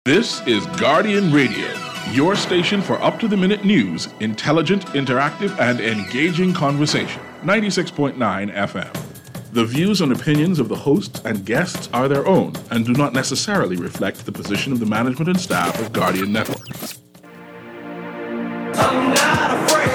This is Guardian Radio, your station for up-to-the-minute news, intelligent, interactive, and engaging conversation. 96.9 FM. The views and opinions of the hosts and guests are their own and do not necessarily reflect the position of the management and staff of Guardian Network. I'm not afraid.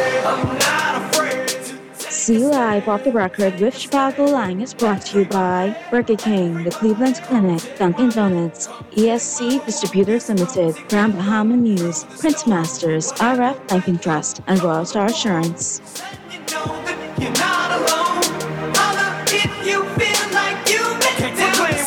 See Live Off the Record with Chicago Lang is brought to you by Burger King, The Cleveland Clinic, Dunkin' Donuts, ESC Distributors Limited, Grand Bahama News, Prince Masters, RF Banking Trust, and Royal Star Assurance. You know that you're not alone. Holla if you feel like you make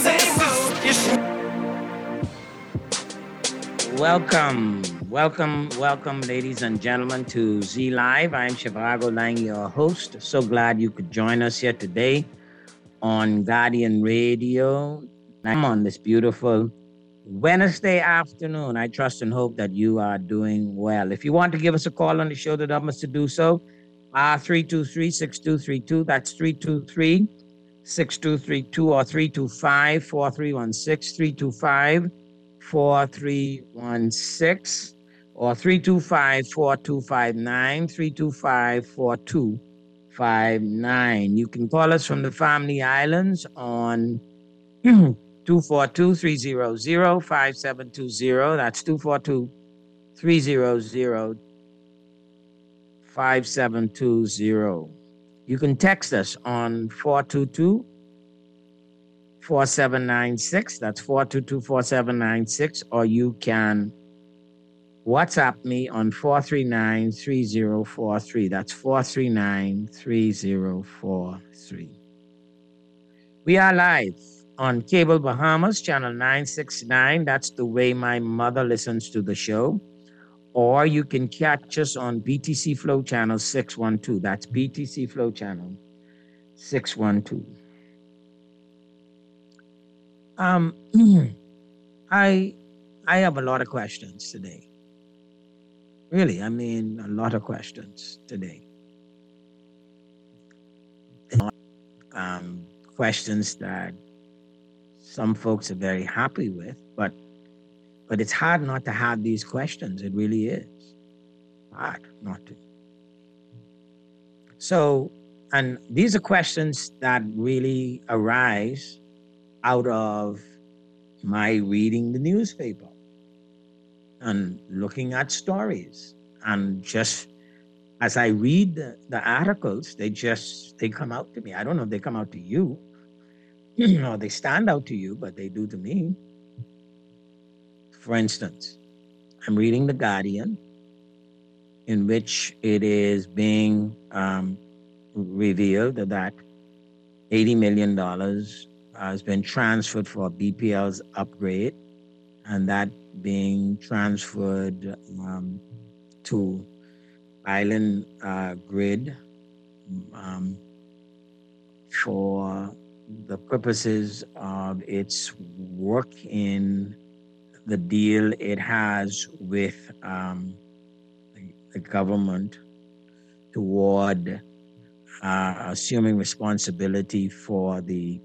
the same move. Welcome, ladies and gentlemen, to Z Live. I'm Shivago Lang, your host. So glad you could join us here today on Guardian Radio. I'm on this beautiful Wednesday afternoon. I trust and hope that you are doing well. If you want to give us a call on the show, the numbers to do so are 323-6232. That's 323-6232 or 325-4316, 325-4316 or 325-4259, 325-4259. You can call us from the Family Islands on 242-300-5720. That's 242-300-5720. You can text us on 422-4796. That's 422-4796. Or you can WhatsApp me on 439-3043. That's 439-3043. We are live on Cable Bahamas, channel 969. That's the way my mother listens to the show. Or you can catch us on BTC Flow channel 612. That's BTC Flow channel 612. I have a lot of questions today. Really, I mean, a lot of questions today. Questions that some folks are very happy with, but it's hard not to have these questions. It really is hard not to. So, and these are questions that really arise out of my reading the newspaper and looking at stories. And just as I read the articles, they come out to me. I don't know if they come out to you or they stand out to you, but they do to me. For instance, I'm reading The Guardian, in which it is being revealed that $80 million has been transferred for BPL's upgrade, and that being transferred to Island Grid for the purposes of its work in the deal it has with the government toward assuming responsibility for the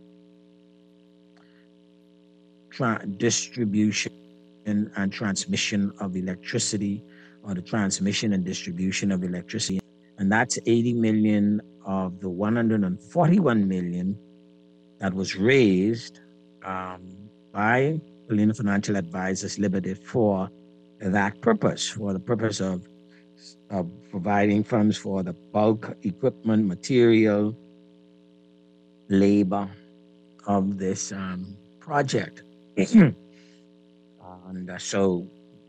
distribution and transmission of electricity, or the transmission and distribution of electricity. And that's 80 million of the 141 million that was raised by Polina Financial Advisors Limited for that purpose, for the purpose of providing funds for the bulk equipment, material, labor of this project. And so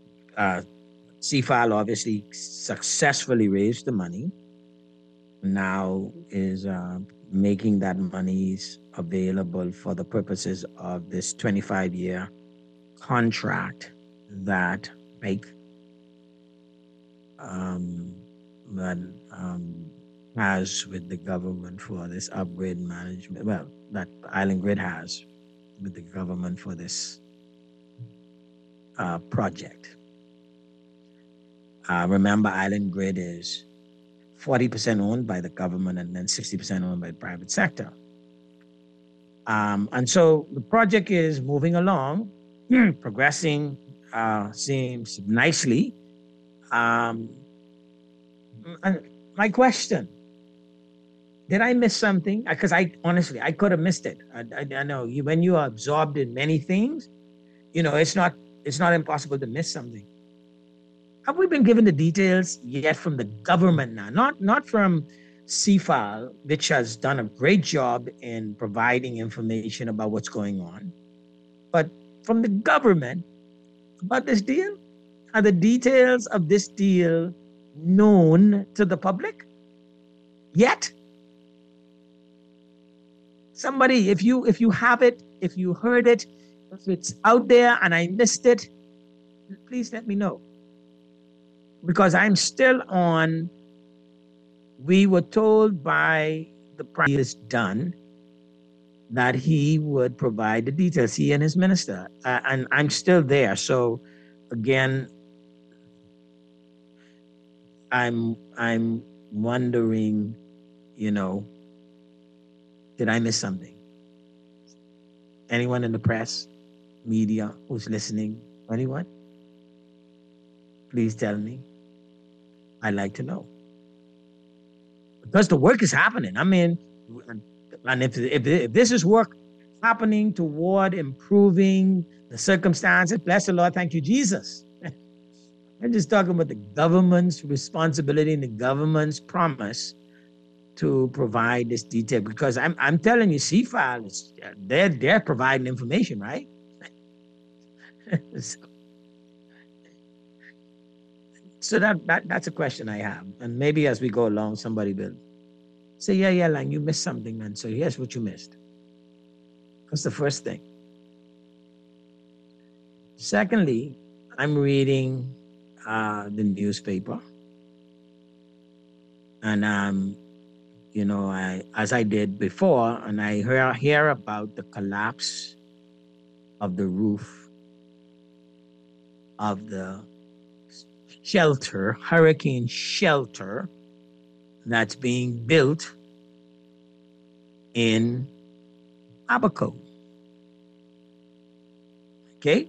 CFAL obviously successfully raised the money, now is making that monies available for the purposes of this 25-year contract that has with the government for this upgrade management. Well, that Island Grid has with the government for this project. Remember, Island Grid is 40% owned by the government and then 60% owned by the private sector. And so the project is moving along, progressing seems nicely. And my question, did I miss something? Because I honestly, I could have missed it. I know when you are absorbed in many things, it's not impossible to miss something. Have we been given the details yet from the government now? Not from CFAL, which has done a great job in providing information about what's going on, but from the government about this deal? Are the details of this deal known to the public yet? Somebody, if you have it, if you heard it, if it's out there and I missed it, please let me know. Because I'm still on, we were told by the prime minister done that he would provide the details, he and his minister, and I'm still there. So again, I'm wondering, did I miss something? Anyone in the press, media who's listening, anyone? Please tell me. I'd like to know. Because the work is happening. I mean, and if this is work happening toward improving the circumstances, bless the Lord, thank you, Jesus. I'm just talking about the government's responsibility and the government's promise to provide this detail. Because I'm telling you, CFAL, they're providing information, right? So that's a question I have. And maybe as we go along, somebody will say, yeah, Lang, you missed something, man. So here's what you missed. That's the first thing. Secondly, I'm reading the newspaper. And, as I did before, and I hear about the collapse of the roof of the hurricane shelter that's being built in Abaco. Okay?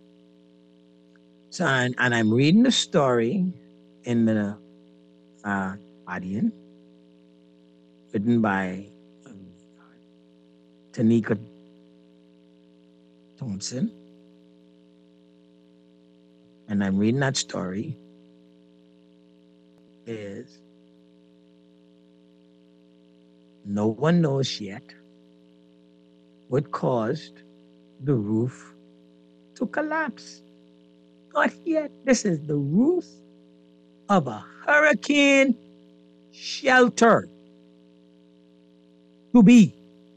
So, and I'm reading the story in the Guardian, written by Tanika Thompson. And I'm reading that story. Is no one knows yet what caused the roof to collapse. Not yet. This is the roof of a hurricane shelter to be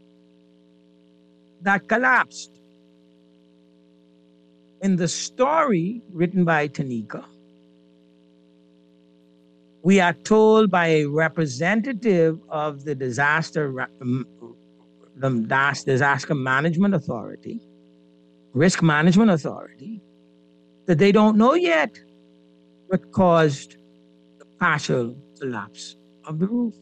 that collapsed. In the story written by Tanika, we are told by a representative of the disaster management authority, risk management authority, that they don't know yet what caused the partial collapse of the roof.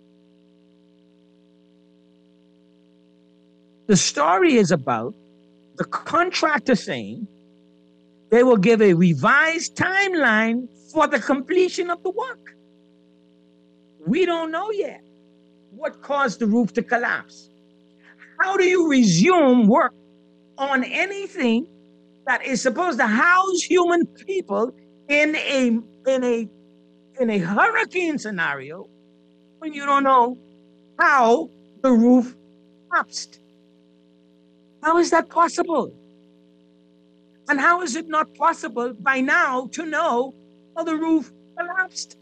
The story is about the contractor saying they will give a revised timeline for the completion of the work. We don't know yet what caused the roof to collapse. How do you resume work on anything that is supposed to house human people in a hurricane scenario when you don't know how the roof collapsed? How is that possible? And how is it not possible by now to know how the roof collapsed?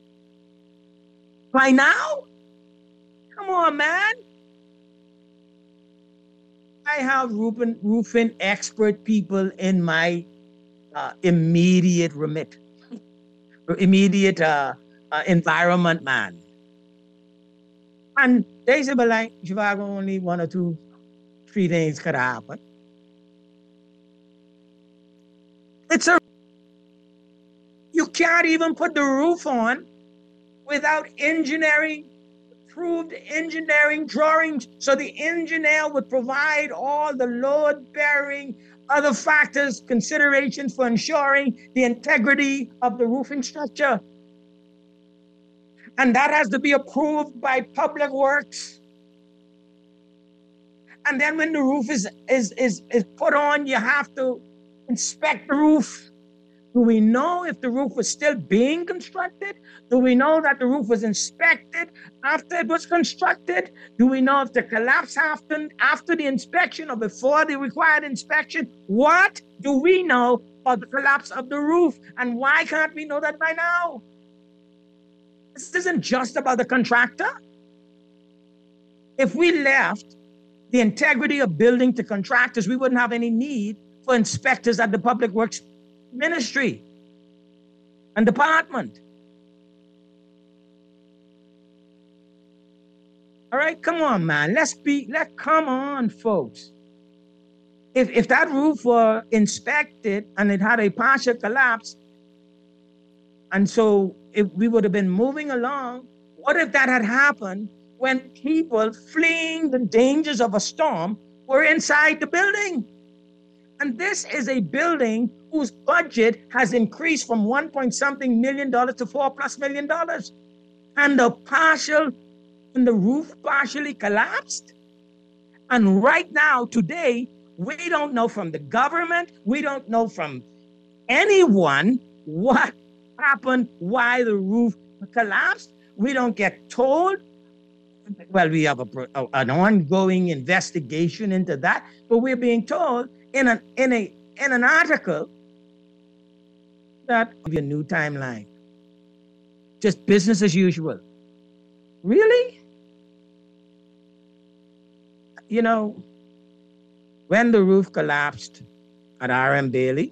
By now? Come on, man. I have roofing expert people in my immediate environment, man. And they say, but like, Chicago, only 1 or 2, 3 things could happen. You can't even put the roof on without engineering approved engineering drawings. So the engineer would provide all the load-bearing, other factors, considerations for ensuring the integrity of the roofing structure. And that has to be approved by Public Works. And then when the roof is put on, you have to inspect the roof. Do we know if the roof was still being constructed? Do we know that the roof was inspected after it was constructed? Do we know if the collapse happened after the inspection or before the required inspection? What do we know about the collapse of the roof? And why can't we know that by now? This isn't just about the contractor. If we left the integrity of building to contractors, we wouldn't have any need for inspectors at the Public Works Ministry and department. All right, come on, man. Come on, folks. If that roof were inspected and it had a partial collapse, and so if we would have been moving along, what if that had happened when people fleeing the dangers of a storm were inside the building? And this is a building whose budget has increased from $1 million to $4+ million. And the roof partially collapsed. And right now, today, we don't know from the government, we don't know from anyone what happened, why the roof collapsed. We don't get told. Well, we have an ongoing investigation into that, but we're being told in an article that a new timeline, just business as usual. Really? You know, when the roof collapsed at R.M. Bailey,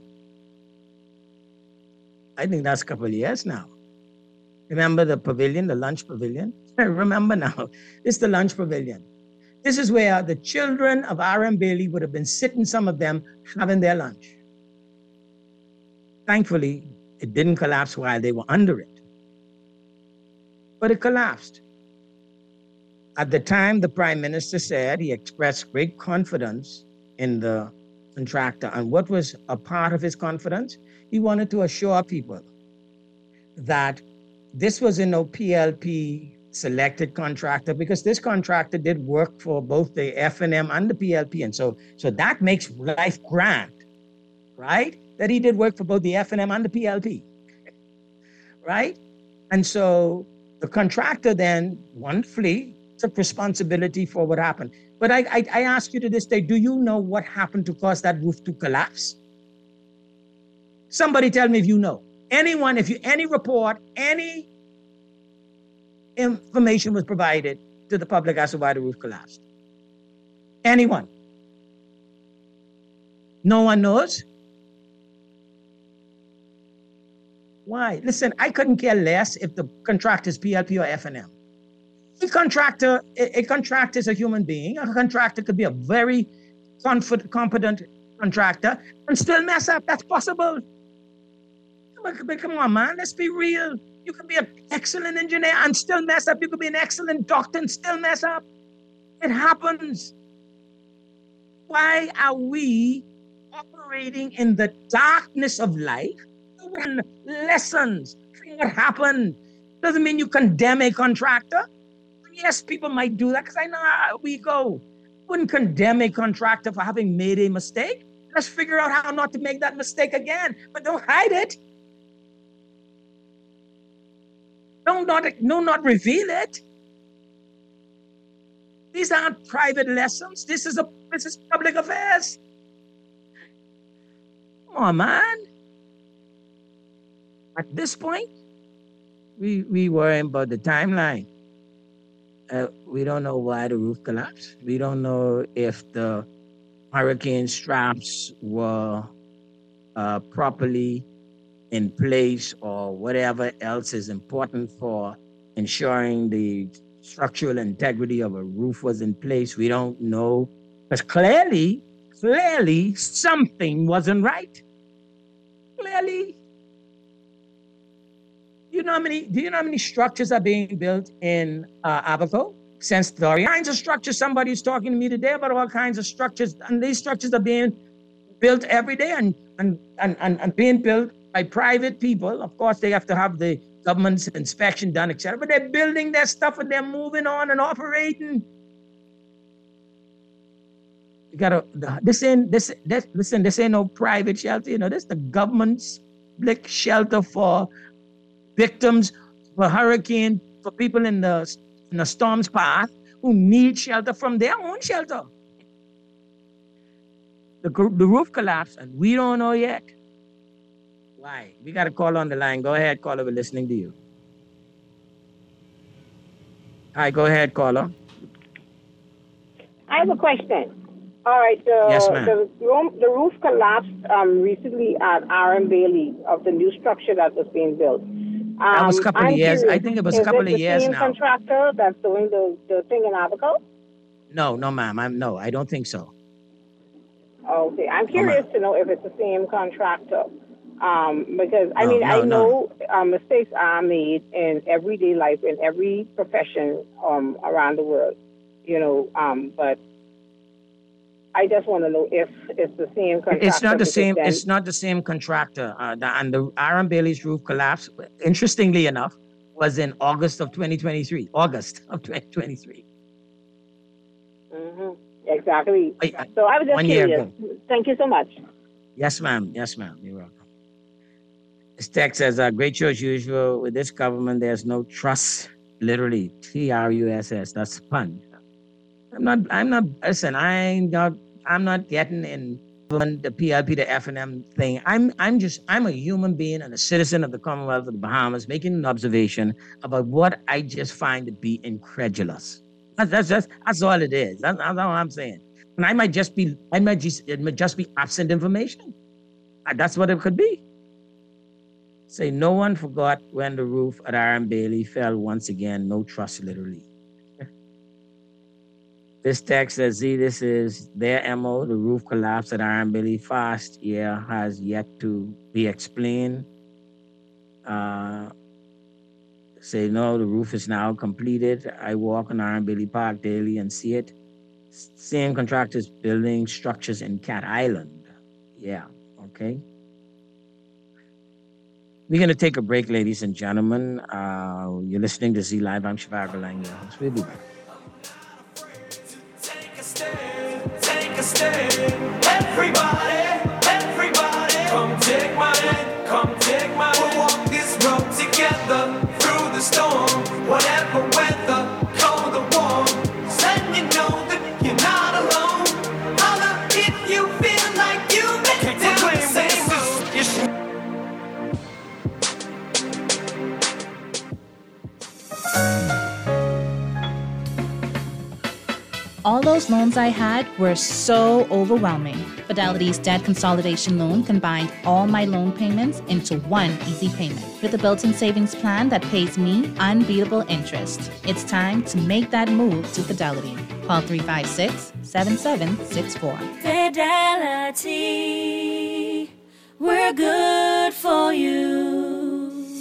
I think that's a couple of years now. Remember the pavilion, the lunch pavilion? Remember now, it's the lunch pavilion. This is where the children of R.M. Bailey would have been sitting, some of them, having their lunch. Thankfully, it didn't collapse while they were under it. But it collapsed. At the time, the Prime Minister said he expressed great confidence in the contractor. And what was a part of his confidence? He wanted to assure people that this was a no PLP selected contractor, because this contractor did work for both the F&M and the PLP. And so that makes life grand, right? That he did work for both the F&M and the PLP, right? And so the contractor then, wonderfully, took responsibility for what happened. But I ask you to this day, do you know what happened to cause that roof to collapse? Somebody tell me if you know. Anyone, any report, any information was provided to the public as to why the roof collapsed. Anyone? No one knows? Why? Listen, I couldn't care less if the contractor is PLP or F&M. A contractor is a human being. A contractor could be a very competent contractor and still mess up. That's possible. But come on, man, let's be real. You can be an excellent engineer and still mess up. You could be an excellent doctor and still mess up. It happens. Why are we operating in the darkness of life? Lessons from what happened. Doesn't mean you condemn a contractor. Yes, people might do that because I know how we go. Wouldn't condemn a contractor for having made a mistake. Let's figure out how not to make that mistake again. But don't hide it. Not reveal it. These aren't private lessons. This is public affairs. Come on, man. At this point, we worry about the timeline. We don't know why the roof collapsed. We don't know if the hurricane straps were properly in place or whatever else is important for ensuring the structural integrity of a roof was in place. We don't know, because clearly something wasn't right. Clearly. know how many structures are being built in Abaco? Since the all kinds of structures, somebody's talking to me today about all kinds of structures, and these structures are being built every day and being built by private people. Of course, they have to have the government's inspection done, etc. But they're building their stuff and they're moving on and operating. You gotta. This ain't no private shelter. You know, this is the government's public shelter for victims, for hurricane, for people in the storm's path who need shelter from their own shelter. The roof collapsed, and we don't know yet why. We got a call on the line. Go ahead, caller. We're listening to you. Hi, go ahead, caller. I have a question. All right, Yes, ma'am. the roof collapsed recently at RM Bailey of the new structure that was being built. That was a couple of years. Curious, I think it was a couple of years Is it the same now. contractor that's doing the thing in Abaco? No, ma'am. I don't think so. Okay, I'm curious to know if it's the same contractor. Because No, I no. know mistakes are made in everyday life in every profession around the world, you know. But I just want to know if it's the same contractor. It's not the same. then- It's not the same contractor. And the RM Bailey's roof collapse, interestingly enough, was in August of 2023. Mhm. Exactly. I- So I was just 1 year curious. ago. Thank you so much. Yes, ma'am. You're welcome. This text says, great show as usual. With this government, there's no trust. Literally, TRUSS. That's fun. Listen, I'm not getting in the PLP, the F&M thing. I'm a human being and a citizen of the Commonwealth of the Bahamas making an observation about what I just find to be incredulous. That's all it is. That's all I'm saying. And it might just be absent information. That's what it could be. Say, no one forgot when the roof at RM Bailey fell once again. No trust, literally. This text says, this is their MO. The roof collapsed at RM Bailey fast. Yeah, has yet to be explained. Say, no, the roof is now completed. I walk on RM Bailey Park daily and see it. Same contractors building structures in Cat Island. Yeah, okay. We're going to take a break, ladies and gentlemen. You're listening to Z Live. I'm Shivago Lang, your host. We'll be back. Take a stand. Everybody, come take my hand, come take my hand. We'll walk this road together through the storm, whatever weather, cold or warm. Letting you know that you're not alone. Holla if you feel like you've been down the same road. All those loans I had were so overwhelming. Fidelity's debt consolidation loan combined all my loan payments into one easy payment with a built-in savings plan that pays me unbeatable interest. It's time to make that move to Fidelity. Call 356-7764. Fidelity, we're good for you.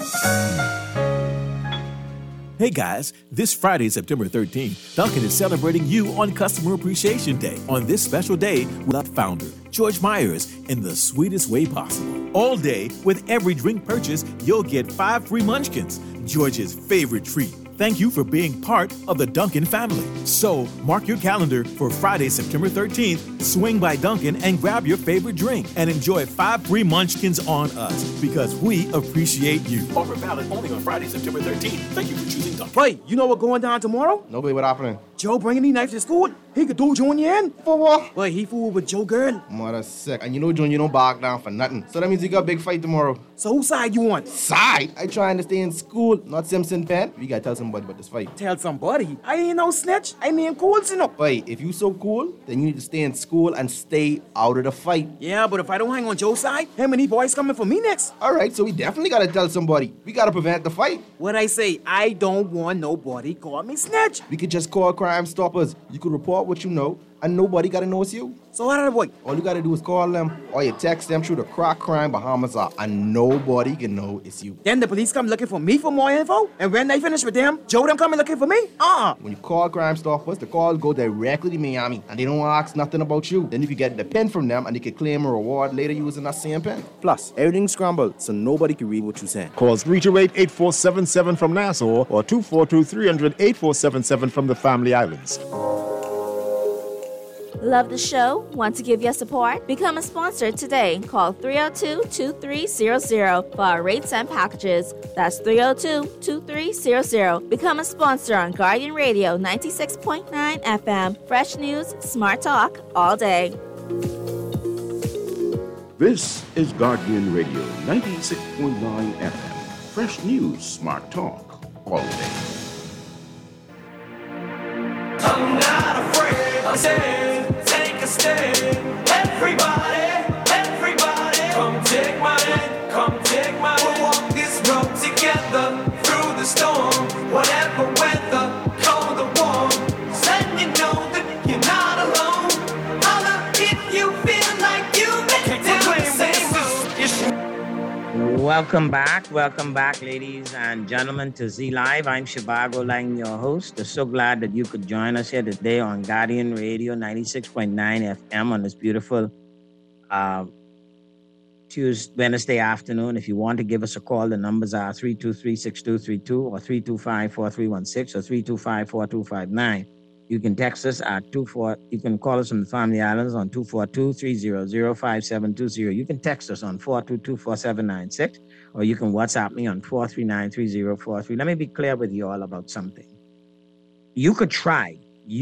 Hey guys, this Friday, September 13th, Dunkin' is celebrating you on Customer Appreciation Day. On this special day, we'll have founder George Myers in the sweetest way possible. All day, with every drink purchase, you'll get 5 free munchkins, George's favorite treat. Thank you for being part of the Dunkin' family. So, mark your calendar for Friday, September 13th. Swing by Dunkin' and grab your favorite drink and enjoy 5 free munchkins on us because we appreciate you. Offer valid only on Friday, September 13th. Thank you for choosing Dunkin'. Wait, you know what going down tomorrow? No, babe, what happening? Joe bringing these knives to school. He could do Junior in. For what? Wait, he fooled with Joe girl. Mother sick. And you know, John, you don't back down for nothing. So that means you got a big fight tomorrow. So whose side you on? Side? I trying to stay in school, not Simpson Penn. We gotta tell somebody about this fight. Tell somebody. I ain't no snitch. I mean cool, you know. Wait, if you so cool, then you need to stay in school and stay out of the fight. Yeah, but if I don't hang on Joe's side, him and these boys coming for me next. All right, so we definitely gotta tell somebody. We gotta prevent the fight. What I say, I don't want nobody call me snitch. We could just call Crime Stoppers. You could report what you know, and nobody gotta know it's you. So what are the boy? All you gotta do is call them or you text them through the Crack Crime Bahamas app, and nobody can know it's you. Then the police come looking for me for more info, and when they finish with them, Joe them coming looking for me? When you call Crime Stoppers, the call go directly to Miami, and they don't ask nothing about you. Then you can get the pen from them, and they can claim a reward later using that same pen. Plus, everything's scrambled, so nobody can read what you're saying. Call 328-8477 from Nassau or 242-300-8477 from the Family Islands. Love the show? Want to give your support? Become a sponsor today. Call 302-2300 for our rates and packages. That's 302-2300. Become a sponsor on Guardian Radio 96.9 FM. Fresh news, smart talk, all day. This is Guardian Radio 96.9 FM. Fresh news, smart talk, all day. I'm not afraid. I'm saying, take a stand. Everybody, come take my hand, come take my hand. We'll walk this road together through the storm. Whatever weather, cold or warm. Just letting you know that you're not alone. Holla if you feel like you make it down the same road. Welcome back, ladies and gentlemen, to Z Live. I'm Shivago Lang, your host. I'm so glad that you could join us here today on Guardian Radio 96.9 FM on this beautiful Wednesday afternoon. If you want to give us a call, the numbers are 323-6232 or 325-4316 or 325-4259. You can text us at you can call us from the Family Islands on 242-300-5720. You can text us on 422-4796, or you can WhatsApp me on 439-3043. Let me be clear with you all about something. You can try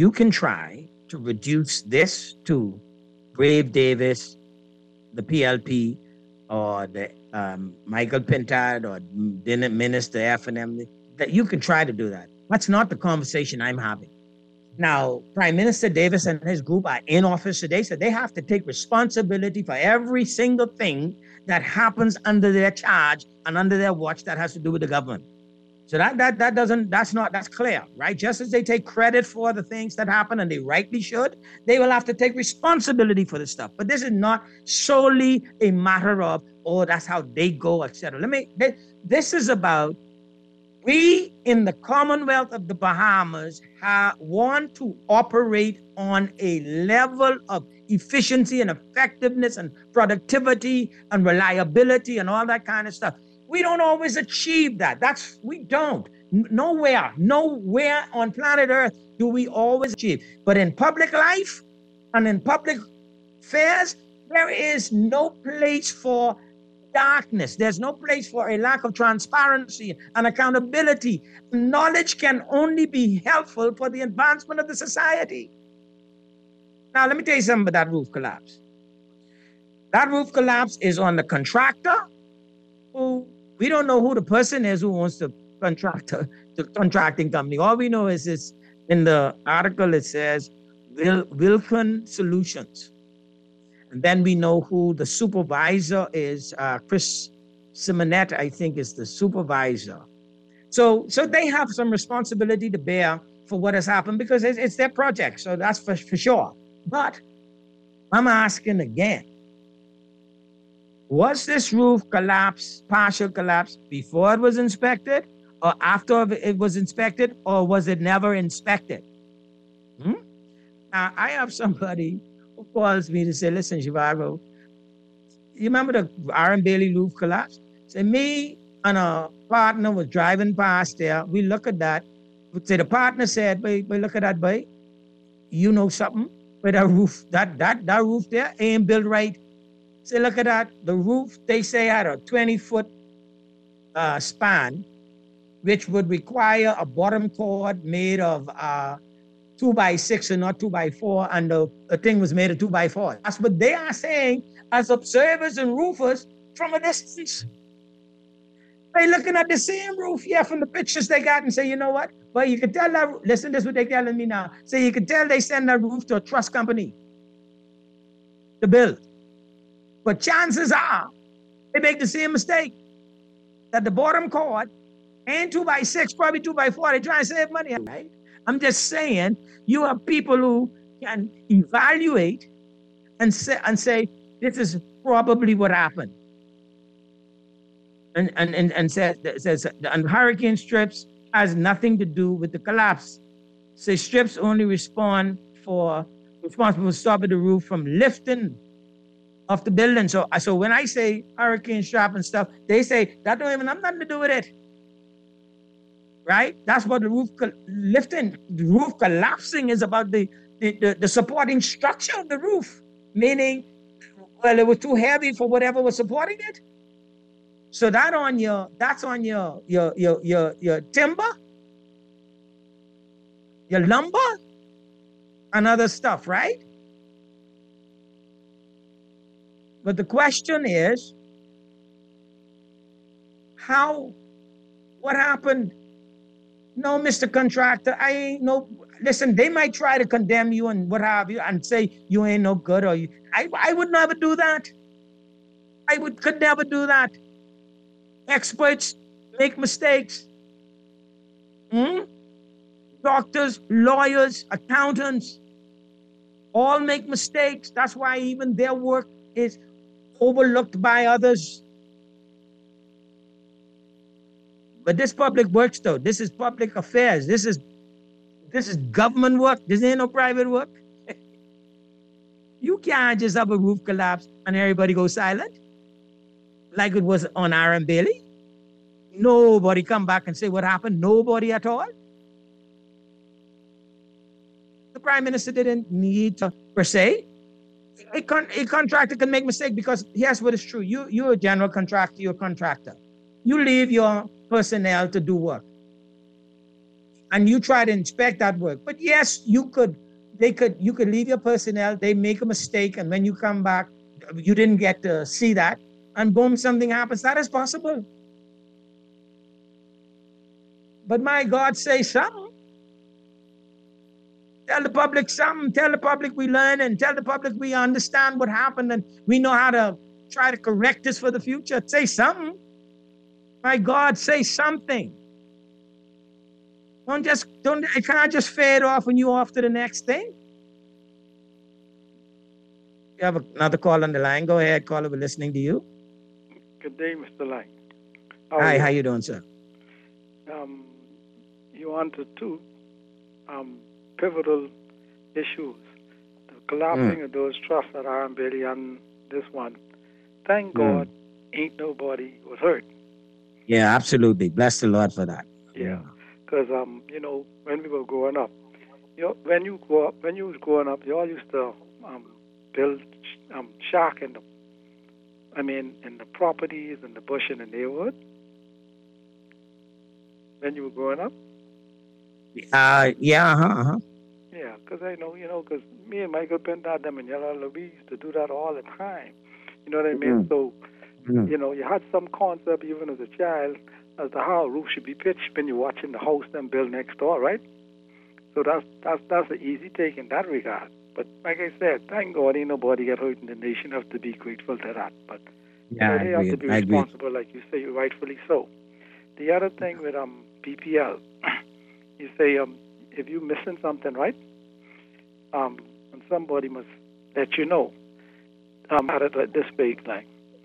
to reduce this to Brave Davis, the PLP, or the Michael Pintard, or Minister FNM. That you can try to do that. That's not the conversation I'm having. Now, Prime Minister Davis and his group are in office today, so they have to take responsibility for every single thing that happens under their charge and under their watch that has to do with the government. So that's clear, right? Just as they take credit for the things that happen, and they rightly should, they will have to take responsibility for this stuff. But this is not solely a matter of, oh, that's how they go, etc. This is about, we in the Commonwealth of the Bahamas want to operate on a level of efficiency and effectiveness and productivity and reliability and all that kind of stuff. We don't always achieve that. We don't. Nowhere on planet Earth do we always achieve. But in public life and in public affairs, there is no place for darkness. There's no place for a lack of transparency and accountability. Knowledge can only be helpful for the advancement of the society. Now, let me tell you something about that roof collapse. That roof collapse is on the contractor, who we don't know who the person is who owns the contracting company. All we know is this, in the article it says Wilcon Solutions. And then we know who the supervisor is. Chris Simonet, I think, is the supervisor. So they have some responsibility to bear for what has happened, because it's their project. So that's for sure. But I'm asking again, was this roof collapse, partial collapse, before it was inspected, or after it was inspected, or was it never inspected? Now, I have somebody who calls me to say, listen, Shivago, you remember the Aaron Bailey roof collapse? Say, me and a partner was driving past there. We look at that. Say, the partner said, boy, look at that, boy. You know something? But that roof, that roof there ain't built right. Say, look at that. The roof, they say, had a 20-foot span, which would require a bottom cord made of 2x6 and not 2x4, and the thing was made of 2x4. That's what they are saying as observers and roofers from a distance. They looking at the same roof here from the pictures they got and say, you know what? Well, you can tell that, listen, this is what they're telling me now. So you can tell they send that roof to a trust company to build. But chances are they make the same mistake, that the bottom cord ain't 2x6, probably 2x4. They try and save money, right? I'm just saying, you have people who can evaluate and say this is probably what happened. And says and hurricane strips has nothing to do with the collapse. Say strips only responsible for stopping the roof from lifting off the building. So when I say hurricane strap and stuff, they say that don't even have nothing to do with it. Right? That's what the roof lifting, the roof collapsing is about the supporting structure of the roof. Meaning, well, it was too heavy for whatever was supporting it. So that's on your timber, your lumber, and other stuff, right? But the question is, what happened? No, Mr. Contractor, I ain't no, listen, they might try to condemn you and what have you and say you ain't no good or I would never do that. Could never do that. Experts make mistakes. Doctors, lawyers, accountants, all make mistakes. That's why even their work is overlooked by others. But this public works though. This is public affairs. This is government work. This ain't no private work. You can't just have a roof collapse and everybody go silent. Like it was on Aaron Bailey. Nobody come back and say what happened. Nobody at all. The Prime Minister didn't need to, per se. A contractor can make mistake because here's what is true. You're a general contractor, you're a contractor. You leave your personnel to do work. And you try to inspect that work. But yes, you could leave your personnel, they make a mistake, and when you come back, you didn't get to see that, and boom, something happens. That is possible. But my God, say something. Tell the public something. Tell the public we learn and tell the public we understand what happened and we know how to try to correct this for the future. Say something. My God, say something. It can't just fade off and you off to the next thing. You have another call on the line. Go ahead, caller. We're listening to you. Good day, Mr. Lang. Hi, how you doing, sir? You answered two pivotal issues. The collapsing of those trusts at Aaron Bailey and this one. Thank God ain't nobody was hurt. Yeah, absolutely. Bless the Lord for that. Yeah. Because, when we were growing up, when you was growing up, you all used to build shack in the properties and the bush in the neighborhood. When you were growing up? Yeah, Yeah, because I know, because me and Michael Pendad, them and Yellow we used to do that all the time. You know what I mean? So, you had some concept even as a child as to how a roof should be pitched when you're watching the house then build next door, right? So that's an easy take in that regard. But like I said, thank God ain't nobody get hurt in the nation. Have to be grateful to that. But they have to be responsible, like you say, rightfully so. The other thing with BPL, you say if you're missing something, right? And somebody must let you know. At it this big, like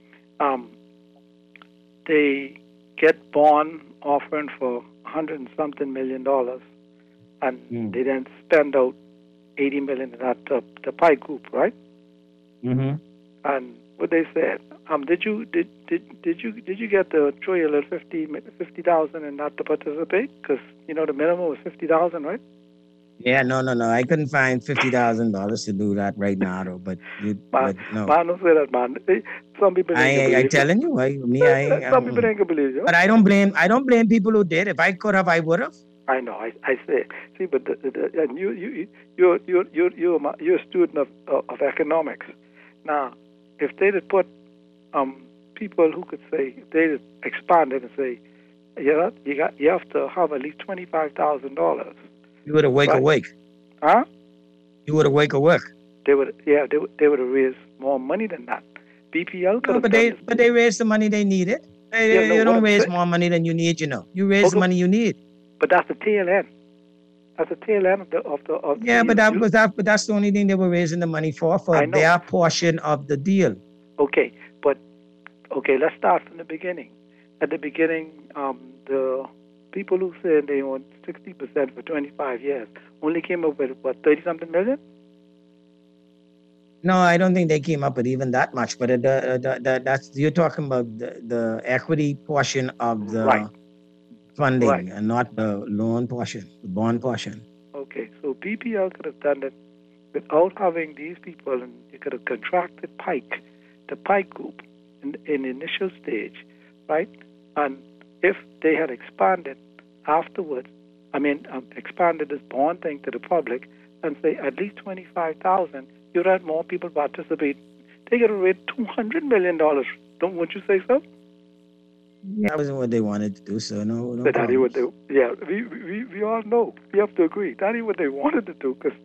they get bond offering for $100 and something million, and they then spend out $80 million in that the Pike Group, right? Mm-hmm. And what they said, did you get to throw your little $50,000 in that to participate? Because the minimum was $50,000, right? Yeah, no. I couldn't find $50,000 to do that right now, though. But no. Man, don't say that, man. Some people ain't I'm telling you, some people ain't gonna believe you. But I don't blame people who did. If I could have, I would have. I know. I say. See, but and you're a student of economics. Now, if they'd have put people who could say, if they'd have expanded and say, you have to have at least $25,000. You would have awake. Huh? You would have wake. They would have raised more money than that. BPL could have but they raised the money they needed. You don't raise more money than you need, You raise the money you need. But that's the tail end. at the tail end of the Yeah, but that's the only thing they were raising the money for their portion of the deal. Okay, let's start from the beginning. At the beginning, the people who said they own 60% for 25 years only came up with, 30-something million? No, I don't think they came up with even that much. But that's you're talking about the equity portion of the funding and not the loan portion, the bond portion. Okay, so BPL could have done it without having these people, and you could have contracted the Pike Group in the initial stage, right? And if they had expanded afterwards, expanded this bond thing to the public and say at least 25,000, you'd have more people participate. They could have raised $200 million. Wouldn't you say so? Yeah, that wasn't what they wanted to do, so no But that ain't what we all know. We have to agree. That ain't what they wanted to do. Cause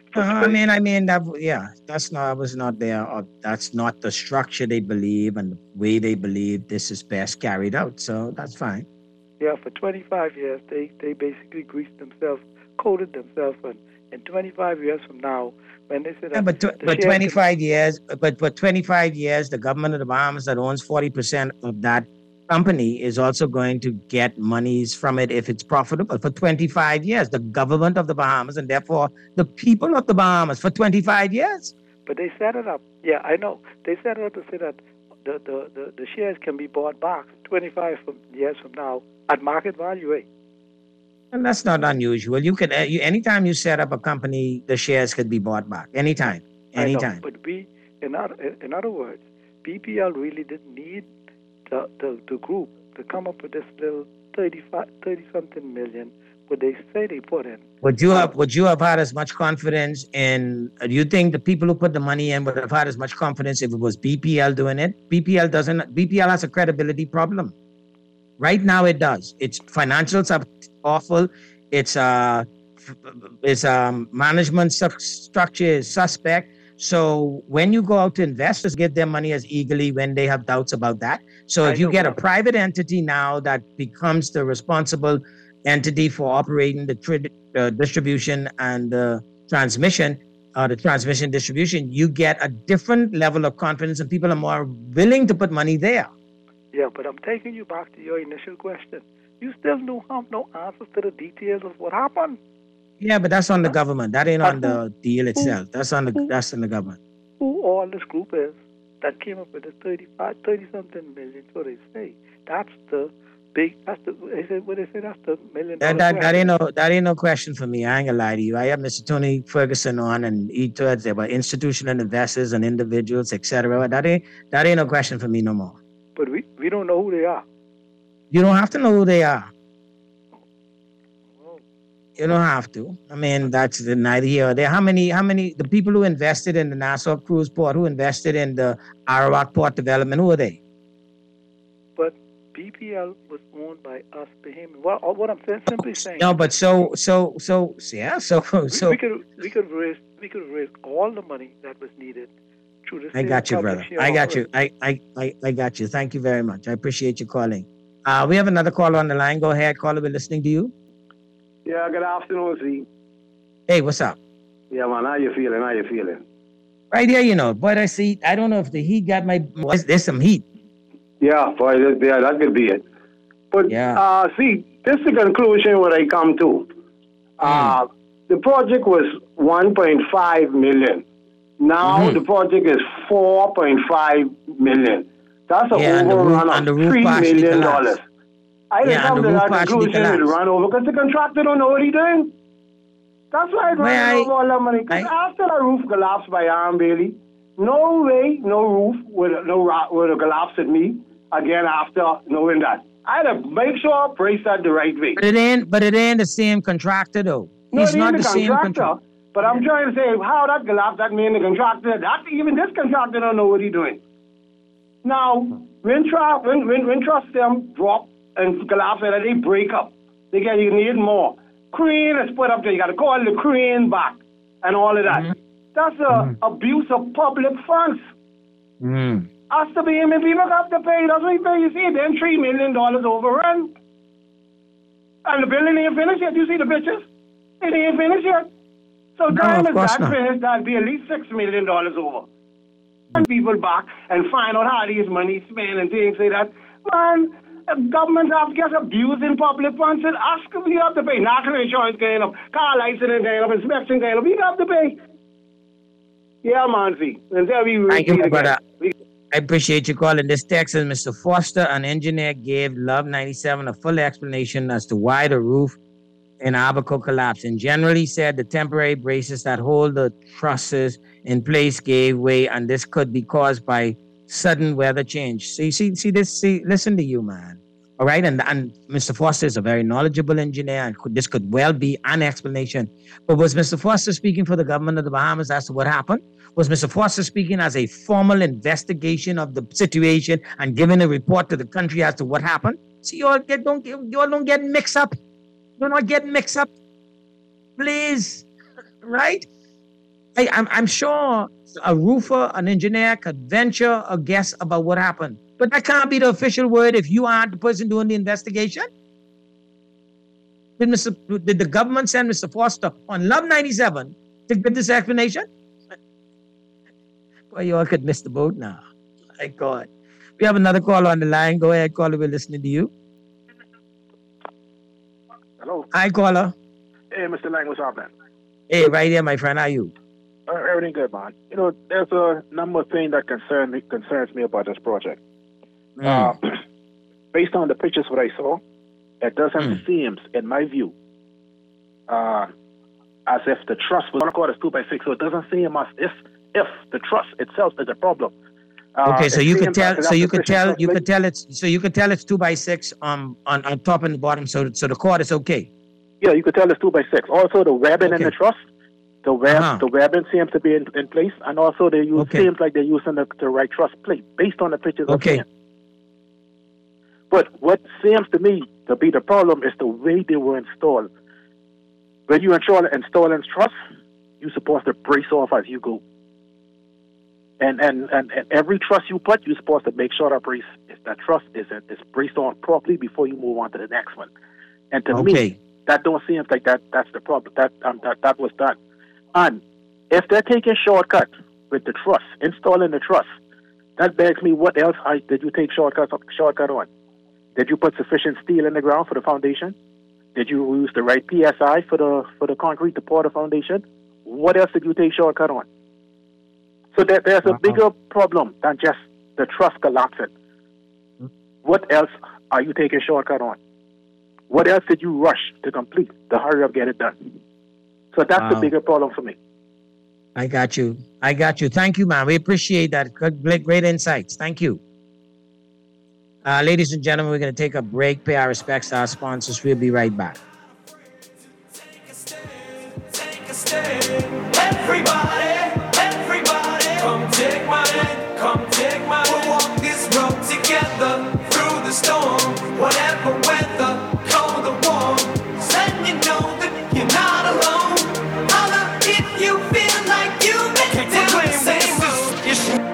that's not the structure they believe and the way they believe this is best carried out. So that's fine. Yeah, for 25 years, they basically greased themselves, coated themselves, and in 25 years from now, when they said but 25 years, for 25 years, the government of the Bahamas that owns 40% of that company is also going to get monies from it if it's profitable for 25 years. The government of the Bahamas and therefore the people of the Bahamas for 25 years. But they set it up. Yeah, I know. They set it up to say that the shares can be bought back 25 years from now at market value. And that's not unusual. You can anytime you set up a company, the shares could be bought back anytime. I know, but in other words, BPL really didn't need the group to come up with this little 30-something million, what they say they put in. Would you have had as much confidence in? Do you think the people who put the money in would have had as much confidence if it was BPL doing it? BPL has a credibility problem. Right now, it does. Its financials are awful. Its management structure is suspect. So when you go out to investors, give their money as eagerly when they have doubts about that. So if you get a private entity now that becomes the responsible entity for operating the distribution and the transmission distribution, you get a different level of confidence and people are more willing to put money there. Yeah, but I'm taking you back to your initial question. You still have no answers to the details of what happened. Yeah, but that's on the government. That ain't on the deal itself. That's on the government. Who all this group is that came up with the 30-something million, so they say. That's the million. That ain't no question for me. I ain't gonna lie to you. I have Mr. Tony Ferguson on, and he told us about institutional investors and individuals, etc. That ain't no question for me no more. But we don't know who they are. You don't have to know who they are. You don't have to. I mean, that's neither here or there. How many, the people who invested in the Nassau Cruise Port, who invested in the Arawak Port Development, who are they? But BPL was owned by us, Bahamian. Well, what I'm simply saying. No, but so. We could have raised all the money that was needed through the. I got you, brother. I got you. I got you. Thank you very much. I appreciate you calling. We have another caller on the line. Go ahead, caller. We're listening to you. Yeah, good afternoon, Z. Hey, what's up? Yeah, man, how you feeling? Right here, but I don't know if the heat got my voice. There's some heat. Yeah, boy, that could be it. But, see, this is the conclusion what I come to. The project was 1.5 million. Now the project is 4.5 million. That's an overrun of $3 million. I didn't come to that conclusion to run over because the contractor don't know what he's doing. That's why it's running over all that money. Because after the roof collapsed by Arm Bailey, no way, no roof would have collapsed at me again after knowing that. I had to make sure I price that the right way. But it ain't the same contractor though. No, it's not the same contractor. But I'm trying to say how that collapsed, that mean the contractor, even this contractor don't know what he's doing. Now, when trust them drop and collapse, and they break up. You need more. Crane is put up there. You got to call the crane back and all of that. That's abuse of public funds. Has to be, people have to pay. That's what you pay. You see, then $3 million overrun. And the building ain't finished yet. You see the pictures? It ain't finished yet. So No, time of is course that not. finished, that'll be at least $6 million over. And people back and find out how these money spent and things like that. Man, government have just abusing public funds and ask them, you have to pay national insurance going up, car license going up, inspection going up, you have to pay. Yeah, man, see. Until we Thank you, repeat my again. brother. I appreciate you calling. This text is Mr. Foster, an engineer, gave Love 97 a full explanation as to why the roof in Abaco collapsed. And generally said the temporary braces that hold the trusses in place gave way, and this could be caused by sudden weather change. So you see, listen to you, man. All right, and Mr. Foster is a very knowledgeable engineer, and this could well be an explanation. But was Mr. Foster speaking for the government of the Bahamas as to what happened? Was Mr. Foster speaking as a formal investigation of the situation and giving a report to the country as to what happened? See, you all don't get mixed up. Do not get mixed up, please. Right? I'm sure a roofer, an engineer could venture a guess about what happened. But that can't be the official word if you aren't the person doing the investigation. Did the government send Mr. Foster on Love 97 to give this explanation? Well, you all could miss the boat now. My God. We have another caller on the line. Go ahead, caller. We're listening to you. Hello. Hi, caller. Hey, Mr. Lang, what's up, man? Hey, right here, my friend. How are you? Everything good, man. You know, there's a number of things that concerns me about this project. Based on the pictures what I saw, it doesn't seem, in my view, as if the truss was called as 2x6. So it doesn't seem as if the truss itself is a problem. Okay, so you could tell. So you could tell. You could tell it's. So you could tell it's 2x6 on top and the bottom. So the cord is okay. Yeah, you could tell it's 2x6. Also, the webbing in the truss, the webbing seems to be in place, and also they use seems like they're using the right truss plate based on the pictures. Okay. But what seems to me to be the problem is the way they were installed. When you installing truss, you're supposed to brace off as you go. And every truss you put, you're supposed to make sure that truss is braced on properly before you move on to the next one. And to me, that don't seem like that's the problem. That was done. And if they're taking shortcut with the truss, installing the truss, that begs me, what else did you take shortcut on? Did you put sufficient steel in the ground for the foundation? Did you use the right PSI for the concrete to pour the foundation? What else did you take shortcut on? So there's a bigger problem than just the truss collapsing. What else are you taking shortcut on? What else did you rush to complete to hurry up, get it done? So that's the bigger problem for me. I got you. Thank you, man. We appreciate that. Great insights. Thank you. Ladies and gentlemen, we're going to take a break, pay our respects to our sponsors. We'll be right back. Everybody, come take my hand, We'll walk this road together through the storm, whatever weather, cold or warm. Letting you know that you're not alone. Holla if you feel like you've been down the same road.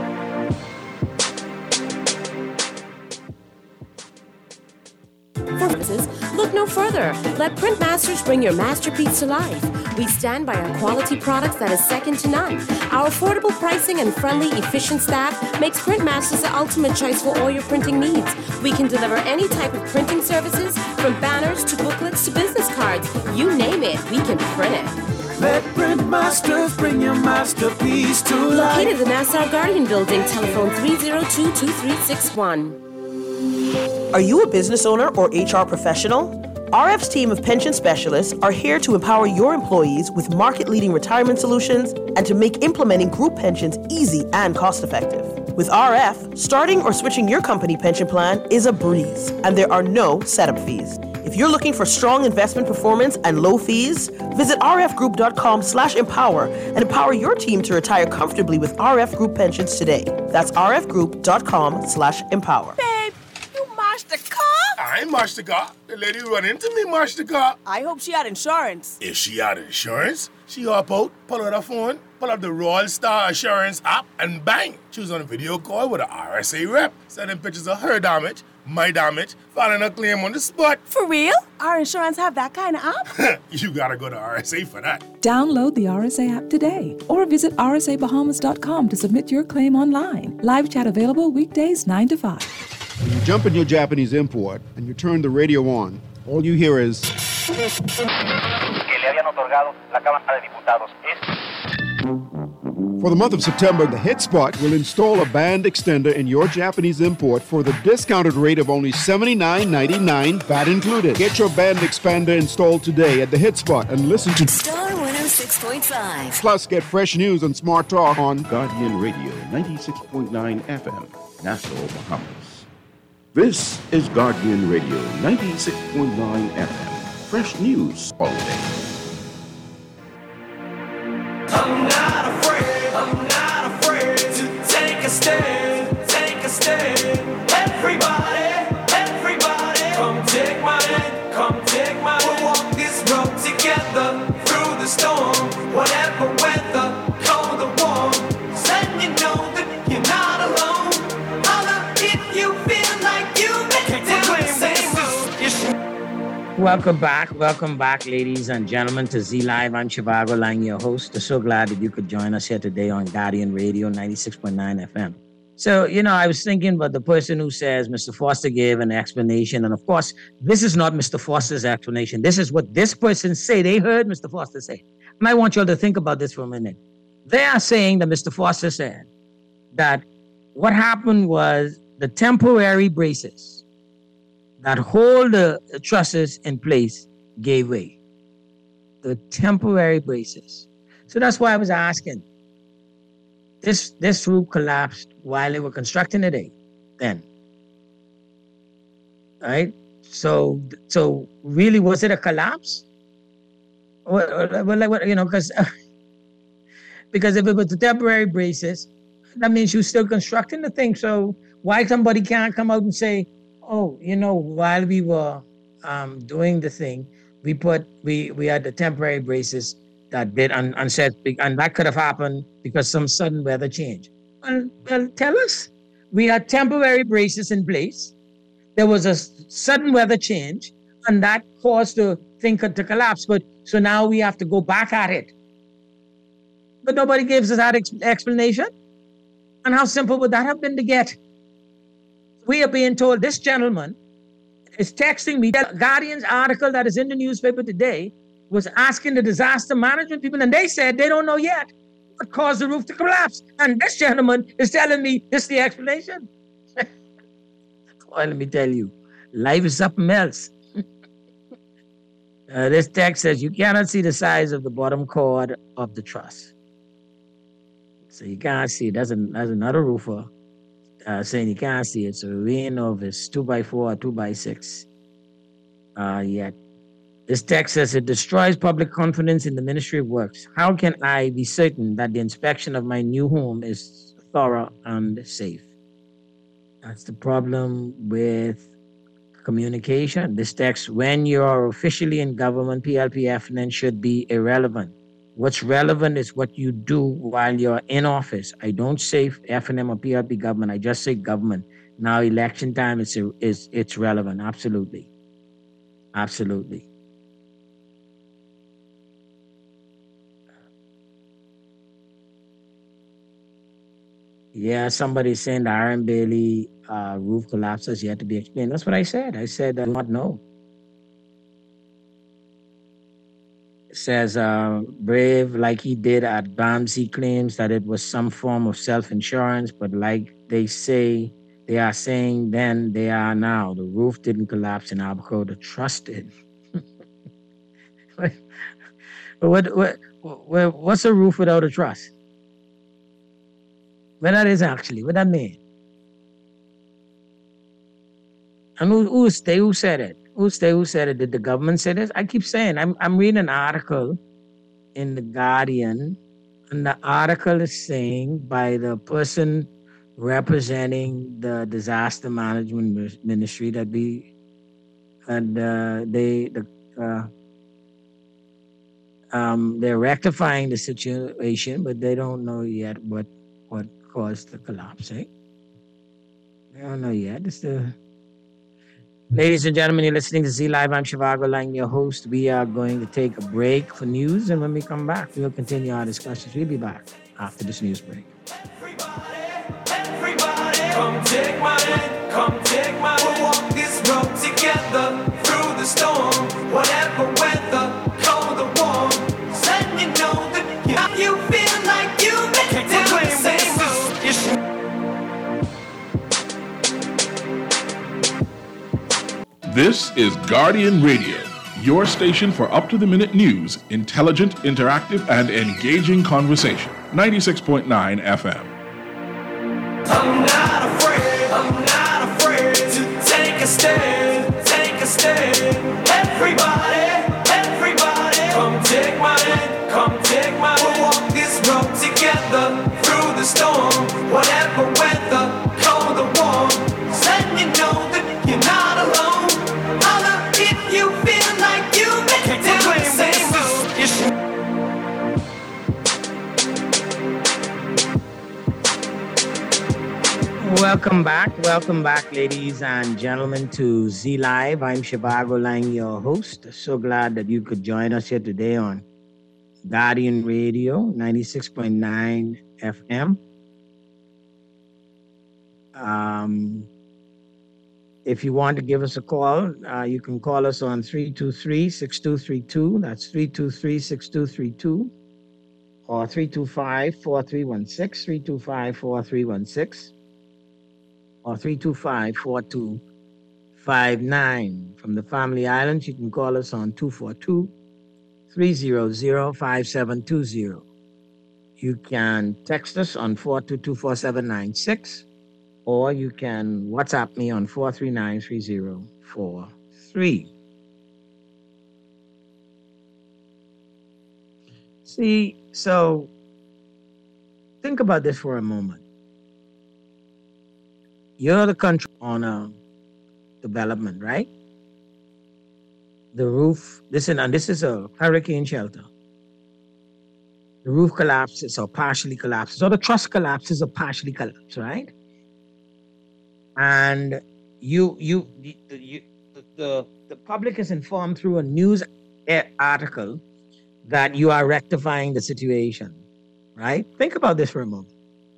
Look no further. Let Printmasters bring your masterpiece to life. We stand by our quality products that is second to none. Our affordable pricing and friendly, efficient staff makes Printmasters the ultimate choice for all your printing needs. We can deliver any type of printing services, from banners to booklets to business cards. You name it, we can print it. Let Printmasters bring your masterpiece to life. Located in the Nassau Guardian Building, telephone 302-2361. Are you a business owner or HR professional? RF's team of pension specialists are here to empower your employees with market-leading retirement solutions and to make implementing group pensions easy and cost-effective. With RF, starting or switching your company pension plan is a breeze, and there are no setup fees. If you're looking for strong investment performance and low fees, visit rfgroup.com/empower and empower your team to retire comfortably with RF Group Pensions today. That's rfgroup.com/empower. Babe, you mashed the car? I ain't mashed the car. The lady who run into me mashed the car. I hope she had insurance. If she had insurance, she hop out, pull out her phone, pull up the Royal Star Assurance app, and bang, she was on a video call with an RSA rep, sending pictures of her damage My damage, filing a claim on the spot. For real? Our insurance have that kind of app? You gotta go to RSA for that. Download the RSA app today or visit rsabahamas.com to submit your claim online. Live chat available weekdays 9 to 5. When you jump in your Japanese import and you turn the radio on, all you hear is... For the month of September, the Hit Spot will install a band extender in your Japanese import for the discounted rate of only $79.99, VAT included. Get your band expander installed today at the Hit Spot and listen to Star 106.5. Plus, get fresh news and smart talk on Guardian Radio 96.9 FM, Nassau, Bahamas. This is Guardian Radio 96.9 FM. Fresh news all day. I'm not afraid to take a stand, take a stand. Everybody, come take my hand, We'll walk this road together through the storm, whatever weather, cold or warm. Let you know that you're not alone. Holla if you feel like you've been down the same road. Welcome back, ladies and gentlemen, to Z Live. I'm Shivago Lang, your host. So glad that you could join us here today on Guardian Radio 96.9 FM. So, I was thinking about the person who says Mr. Foster gave an explanation. And of course, this is not Mr. Foster's explanation. This is what this person say. They heard Mr. Foster say. And I want you all to think about this for a minute. They are saying that Mr. Foster said that what happened was the temporary braces that hold the trusses in place gave way. The temporary braces. So that's why I was asking. This roof collapsed while they were constructing it then. Right? So really, was it a collapse? Because if it was the temporary braces, that means you're still constructing the thing. So why somebody can't come out and say, oh, while we were doing the thing, we had the temporary braces that did unsaid, and that could have happened because some sudden weather change. Well, tell us. We had temporary braces in place. There was a sudden weather change, and that caused the thing to collapse. But so now we have to go back at it. But nobody gives us that explanation. And how simple would that have been to get? We are being told, this gentleman is texting me, the Guardian's article that is in the newspaper today was asking the disaster management people, and they said they don't know yet what caused the roof to collapse. And this gentleman is telling me this is the explanation. Well, let me tell you, life is something else. This text says, you cannot see the size of the bottom chord of the truss. So you can't see it. That's another roofer saying you can't see it. So we ain't know if it's 2x4 or 2x6 yet. This text says it destroys public confidence in the Ministry of Works. How can I be certain that the inspection of my new home is thorough and safe? That's the problem with communication. This text, when you're officially in government, PLP FNN should be irrelevant. What's relevant is what you do while you're in office. I don't say FNM or PLP government. I just say government. Now election time it's relevant. Absolutely. Absolutely. Yeah, somebody's saying the Iron Bailey roof collapse has yet to be explained. That's what I said. I said I do not know. It says Brave, like he did at BAMSI, claims that it was some form of self-insurance, but like they are saying then, they are now. The roof didn't collapse in Abaco, the trust did. What's a roof without a truss? What that is actually, what that mean? And who said it? Who said it? Did the government say this? I keep saying, I'm reading an article in The Guardian, and the article is saying by the person representing the disaster management ministry that they're rectifying the situation, but they don't know yet what caused the collapse, eh? They don't know yet. Ladies and gentlemen, you're listening to Z Live. I'm Shivago Lang, your host. We are going to take a break for news, and when we come back, we'll continue our discussions. We'll be back after this news break. Everybody, come take my hand, come take my hand. We'll walk this road together through the storm, whatever weather, cold or warm. Let you know that you feel like you make it down the same road. This is Guardian Radio, your station for up-to-the-minute news, intelligent, interactive, and engaging conversation. 96.9 FM. I'm not afraid to take a stand, take a stand. Everybody, come take my hand, come take my hand. We'll walk this road together through the storm, whatever weather, cold or warm. Let you know that you're not alone. Holler if you feel like you make it down the same road. Welcome back, ladies and gentlemen, to Z Live. I'm Shivago Lang, your host. So glad that you could join us here today on Guardian Radio, 96.9 FM. If you want to give us a call, you can call us on 323-6232. That's 323-6232. Or 325-4316, 325-4316. Or 325-4259. From the Family Islands, you can call us on 242-300-5720. You can text us on 422-4796, or you can WhatsApp me on 439-3043. See, so think about this for a moment. You're the country on a development, right? The roof, listen, and this is a hurricane shelter. The roof collapses or partially collapses, or the truss collapses or partially collapses, right? And the public is informed through a news article that you are rectifying the situation, right? Think about this for a moment.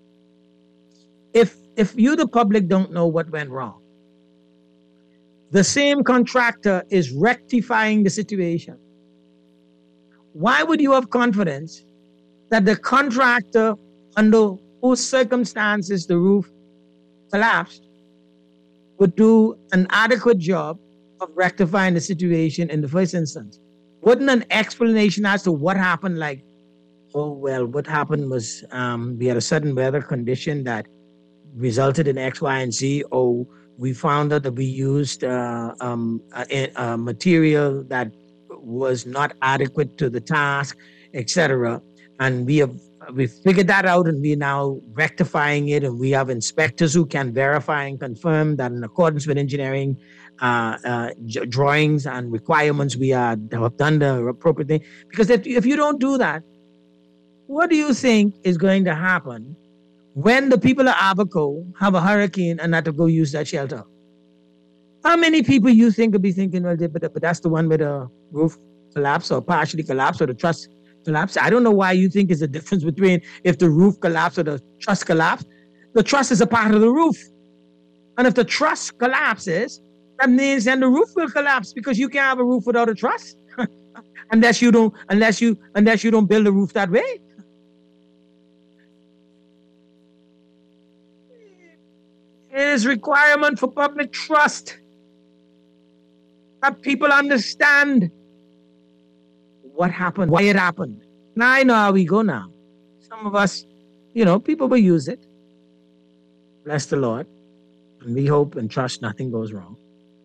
If you, the public, don't know what went wrong, the same contractor is rectifying the situation, why would you have confidence that the contractor, under whose circumstances the roof collapsed, would do an adequate job of rectifying the situation in the first instance? Wouldn't an explanation as to what happened, like, oh, well, what happened was we had a sudden weather condition that resulted in X, Y, and Z. Oh, we found out that we used a material that was not adequate to the task, etc. And we figured that out, and we're now rectifying it. And we have inspectors who can verify and confirm that in accordance with engineering drawings and requirements, we have done the appropriate thing. Because if you don't do that, what do you think is going to happen when the people of Abaco have a hurricane and have to go use that shelter? How many people you think will be thinking, well, but that's the one where the roof collapsed or partially collapsed or the truss collapsed? I don't know why you think there's a difference between if the roof collapsed or the truss collapsed. The truss is a part of the roof. And if the truss collapses, that means then the roof will collapse, because you can't have a roof without a truss unless you don't build a roof that way. It is requirement for public trust that people understand what happened, why it happened. Now I know how we go now. Some of us, people will use it. Bless the Lord. And we hope and trust nothing goes wrong.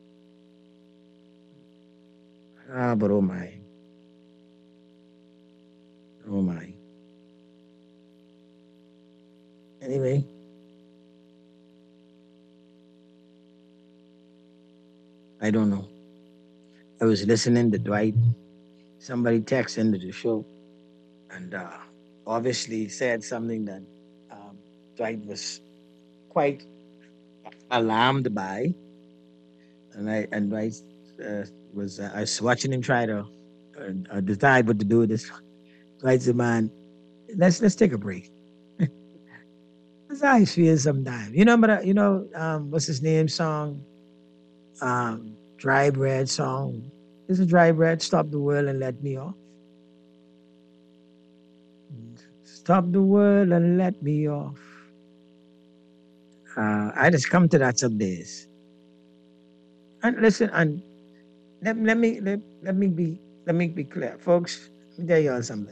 But oh my. Oh my. Anyway. I don't know. I was listening to Dwight. Somebody texted into the show and obviously said something that Dwight was quite alarmed by. and I was watching him try to decide what to do with this. So I said, man, let's take a break. That's how I feel sometimes. What's his name song? Dry Bread song. This is Dry Bread. Stop the world and let me off. Stop the world and let me off. I just come to that some days. And listen, and let me be clear, folks. Let me tell you all something.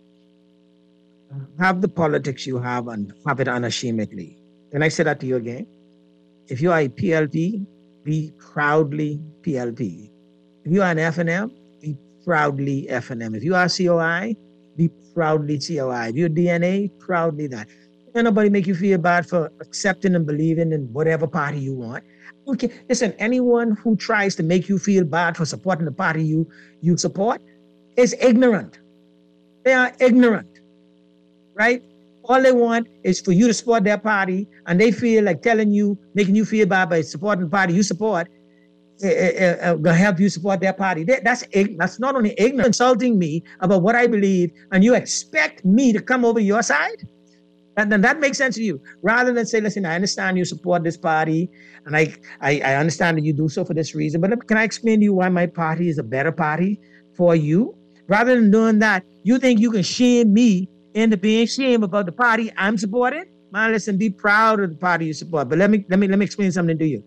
Have the politics you have and have it unashamedly. Can I say that to you again? If you are a PLP, be proudly PLP. If you are an FNM, be proudly FNM. If you are COI, be proudly COI. If you're DNA, proudly that. Don't nobody make you feel bad for accepting and believing in whatever party you want. Okay, listen, anyone who tries to make you feel bad for supporting the party you support is ignorant. They are ignorant, right? All they want is for you to support their party, and they feel like telling you, making you feel bad by supporting the party you support, gonna help you support their party. That's not only ignorant, insulting me about what I believe, and you expect me to come over your side? And then that makes sense to you. Rather than say, listen, I understand you support this party, and I understand that you do so for this reason, but can I explain to you why my party is a better party for you? Rather than doing that, you think you can shame me into being ashamed about the party I'm supporting? Man, listen, be proud of the party you support. But let me explain something to you.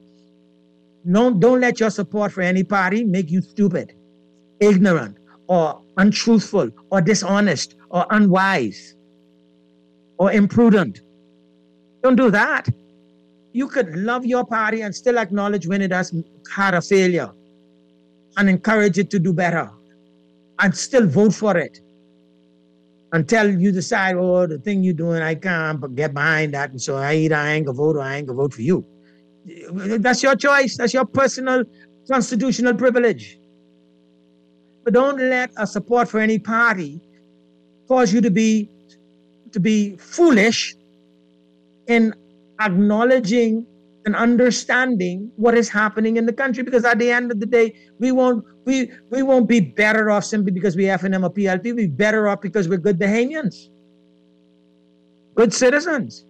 Don't let your support for any party make you stupid, ignorant, or untruthful, or dishonest, or unwise, or imprudent. Don't do that. You could love your party and still acknowledge when it has had a failure and encourage it to do better and still vote for it until you decide, oh, the thing you're doing, I can't get behind that. And so I ain't gonna vote or I ain't gonna vote for you. That's your choice. That's your personal constitutional privilege. But don't let a support for any party cause you to be foolish in acknowledging and understanding what is happening in the country, because at the end of the day, we won't be better off simply because we FNM or PLP. We'll be better off because we're good Bahamians, good citizens,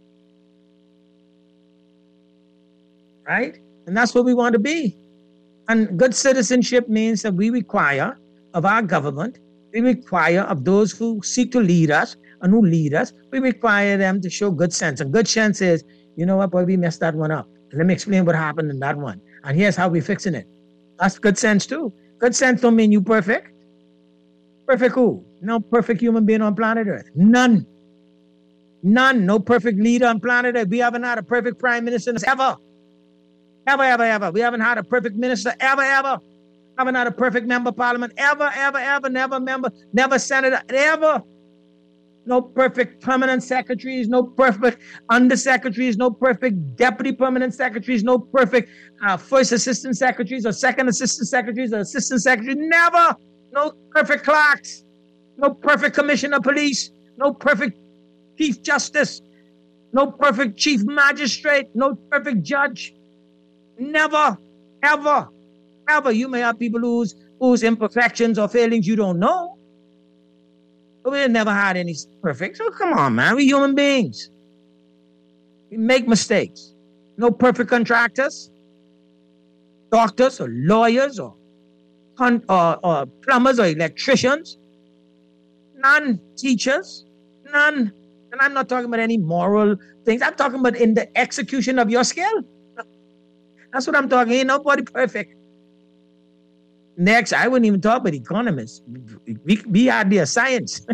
right? And that's what we want to be. And good citizenship means that we require of our government, we require of those who seek to lead us and who lead us, we require them to show good sense. And good sense is, you know what, boy, we messed that one up. Let me explain what happened in that one. And here's how we're fixing it. That's good sense too. Good sense don't mean you perfect. Perfect who? No perfect human being on planet Earth. None. No perfect leader on planet Earth. We haven't had a perfect prime minister ever. Ever. We haven't had a perfect minister ever. Haven't had a perfect member of parliament ever. Never senator, ever. No perfect permanent secretaries, no perfect undersecretaries, no perfect deputy permanent secretaries, no perfect first assistant secretaries or second assistant secretaries or assistant secretaries. Never. No perfect clerks, no perfect commissioner of police, no perfect chief justice, no perfect chief magistrate, no perfect judge. Never, ever. You may have people whose imperfections or failings you don't know. But we never had any perfect. So come on, man. We're human beings. We make mistakes. No perfect contractors, doctors or lawyers or plumbers or electricians. None. Teachers. None. And I'm not talking about any moral things. I'm talking about in the execution of your skill. That's what I'm talking. Ain't nobody perfect. Next, I wouldn't even talk about economists. We are the science.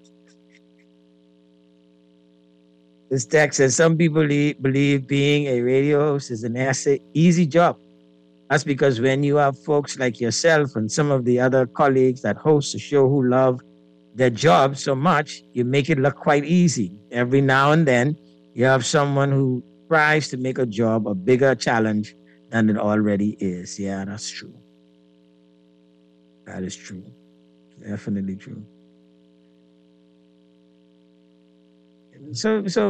This text says some people believe being a radio host is an easy job. That's because when you have folks like yourself and some of the other colleagues that host a show who love their job so much, you make it look quite easy. Every now and then, you have someone who tries to make a job a bigger challenge than it already is. Yeah, that's true. That is true. Definitely true.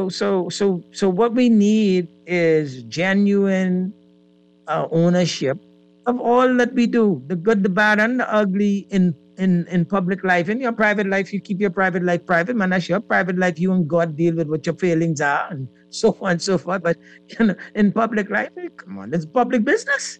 So what we need is genuine ownership of all that we do, the good, the bad, and the ugly in public life. In your private life, you keep your private life private, man. That's your private life. You and God deal with what your feelings are and so on and so forth. But in public life, come on, it's public business.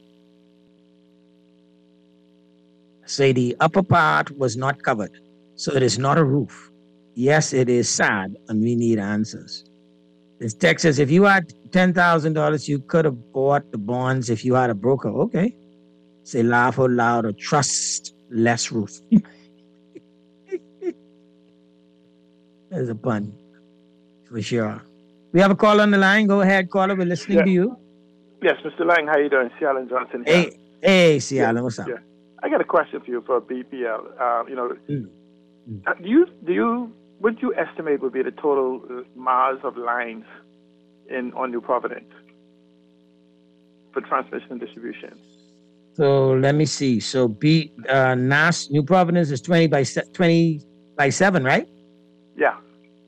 Say the upper part was not covered, so it is not a roof. Yes, it is sad, and we need answers. This text says, if you had $10,000, you could have bought the bonds if you had a broker. Okay. Say laugh out loud or trust less roof. There's a pun for sure. We have a call on the line. Go ahead, caller. We're listening to you. Yes, Mr. Lang, how you doing? C. Allen Johnson here. Hey, C. Allen, what's up? Yeah. I got a question for you for BPL. What do you estimate would be the total miles of lines on New Providence for transmission and distribution? So let me see. So NAS New Providence is 20 by 7, right? Yeah.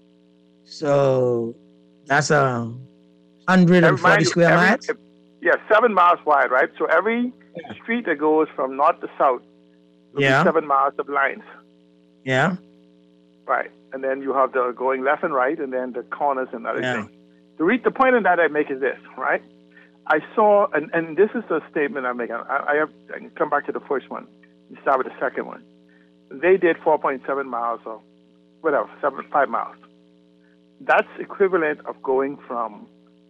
So that's 140 square miles. Yeah, 7 miles wide, right? So every street that goes from north to south will be 7 miles of lines. Yeah. Right. And then you have the going left and right, and then the corners and everything. The point in that I make is this, right? I saw, and this is the statement I'm making. I can come back to the first one. You start with the second one. They did 4.7 miles or whatever, 5 miles. That's equivalent of going from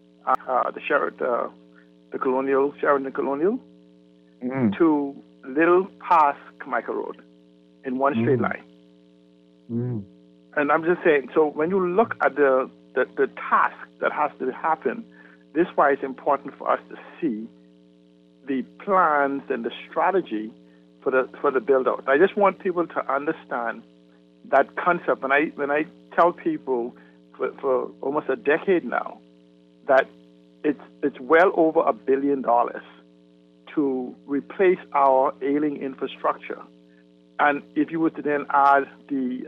the Colonial, Sheridan Colonial, to Little past Carmichael Road in one straight line. And I'm just saying, so when you look at the task that has to happen, this is why it's important for us to see the plans and the strategy for the build-out. I just want people to understand that concept. When I tell people for almost a decade now that it's well over $1 billion to replace our ailing infrastructure. And if you were to then add the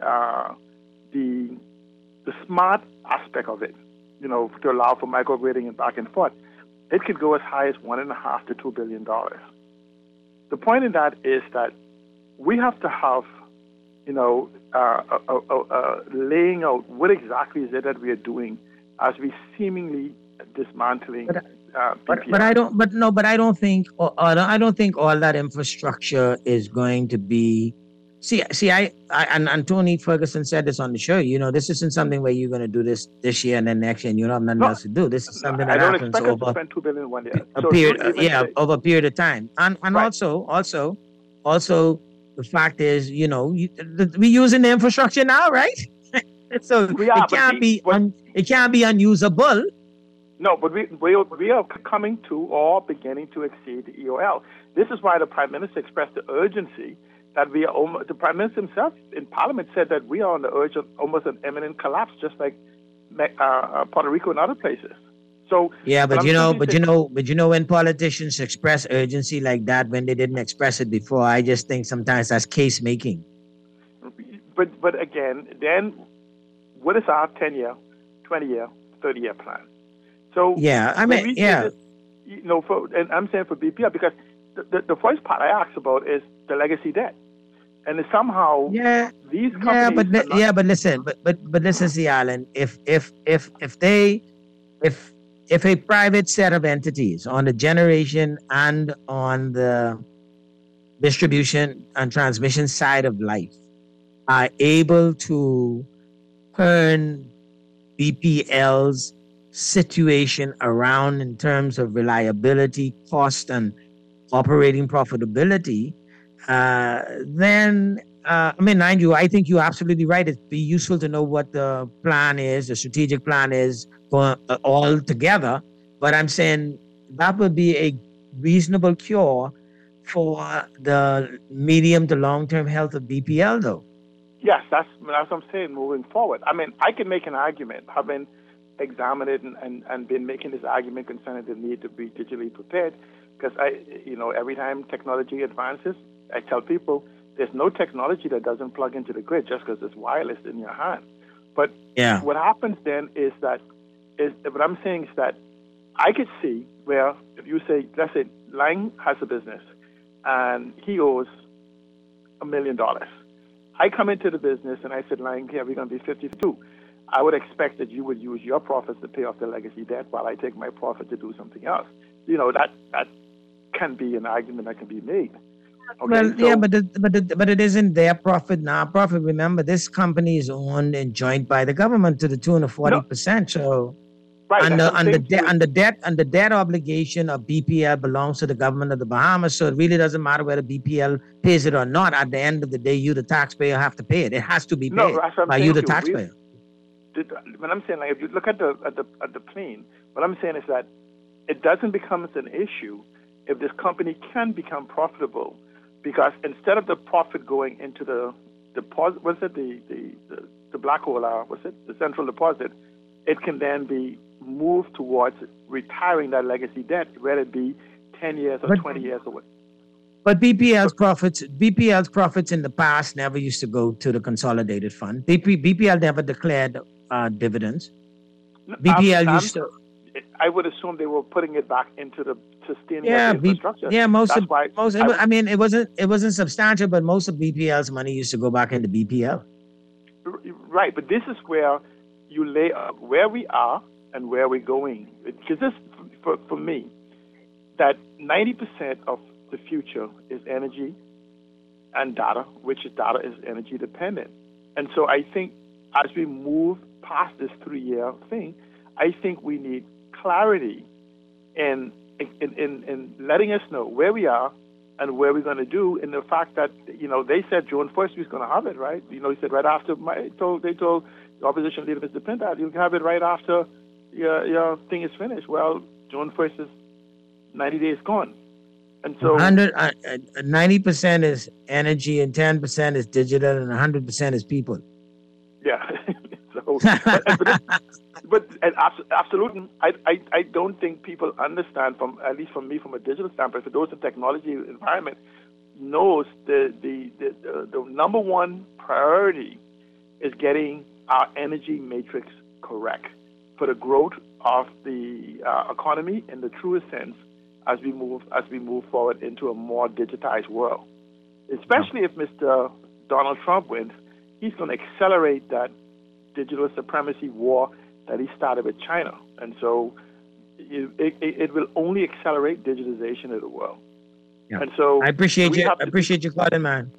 smart aspect of it, to allow for micrograding and back and forth, it could go as high as $1.5 to $2 billion. The point in that is that we have to have, laying out what exactly is it that we are doing as we seemingly dismantling. But I don't think all that infrastructure is going to be. See, and Tony Ferguson said this on the show. This isn't something where you're going to do this year and then next year, and you don't have nothing else to do. This is something that happens over to spend $2 billion in 1 year. Over a period of time, and right. also, the fact is, we're using the infrastructure now, right? So it can't be unusable. No, but we are coming to or beginning to exceed the EOL. This is why the Prime Minister expressed the urgency that the Prime Minister himself in Parliament said that we are on the edge of almost an imminent collapse, just like Puerto Rico and other places. So but when politicians express urgency like that when they didn't express it before, I just think sometimes that's case making. But again, then what is our 10-year, 20-year, 30-year plan? So and I'm saying for BPL because the first part I asked about is the legacy debt, and somehow these companies. But listen, C. Allen, if a private set of entities on the generation and on the distribution and transmission side of life are able to turn BPL's situation around in terms of reliability, cost, and operating profitability, then, mind you, I think you're absolutely right. It'd be useful to know what the plan is, the strategic plan is all together. But I'm saying that would be a reasonable cure for the medium to long-term health of BPL, though. Yes, that's what I'm saying moving forward. I can make an argument, having examined it and been making this argument concerning the need to be digitally prepared, because every time technology advances, I tell people there's no technology that doesn't plug into the grid just because it's wireless in your hand. But what happens then is what I'm saying is that I could see where if you say, let's say Lang has a business and he owes $1 million. I come into the business and I said, Lang, here we're going to be 52. I would expect that you would use your profits to pay off the legacy debt while I take my profit to do something else. You know, that can be an argument that can be made. Okay, well, yeah, but it isn't their profit, now profit. Remember, this company is owned and joined by the government to the tune of 40%. So, right, and the debt obligation of BPL belongs to the government of the Bahamas. So it really doesn't matter whether BPL pays it or not. At the end of the day, you, the taxpayer, have to pay it. It has to be paid by you, the taxpayer. When I'm saying, like, if you look at the plane, what I'm saying is that it doesn't become an issue if this company can become profitable, because instead of the profit going into the deposit, the black hole, the central deposit, it can then be moved towards retiring that legacy debt, whether it be 10 years or 20 years away. But BPL's profits in the past never used to go to the consolidated fund. BPL never declared dividends. BPL used to. I would assume they were putting it back into the sustaining of the infrastructure. Yeah, it wasn't substantial, but most of BPL's money used to go back into BPL. Right, but this is where you lay out where we are and where we're going. Because this, for me, that 90% of the future is energy and data, which is data is energy dependent. And so I think as we move past this 3-year thing, I think we need clarity in letting us know where we are and where we're going to do. In the fact that, you know, they said June 1st we was going to have it, right? You know, he said right after they told the opposition leader, Mr. Pintat, you can have it right after your thing is finished. Well, June 1st is 90 days gone. And so 90% is energy and 10% is digital and 100% is people. Yeah. So, but absolutely, I don't think people understand, at least from me, from a digital standpoint, for those in technology environment, knows the number one priority is getting our energy matrix correct for the growth of the economy in the truest sense as we move forward into a more digitized world. Especially if Mr. Donald Trump wins, he's going to accelerate that digital supremacy war that he started with China. And so it will only accelerate digitization of the world. Yeah. And so I appreciate you calling, man.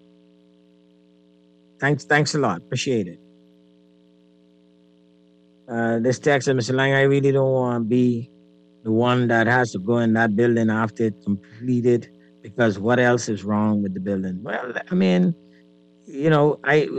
Thanks a lot. Appreciate it. This text of Mr. Lang, I really don't want to be the one that has to go in that building after it's completed, because what else is wrong with the building? Well, I mean, you know,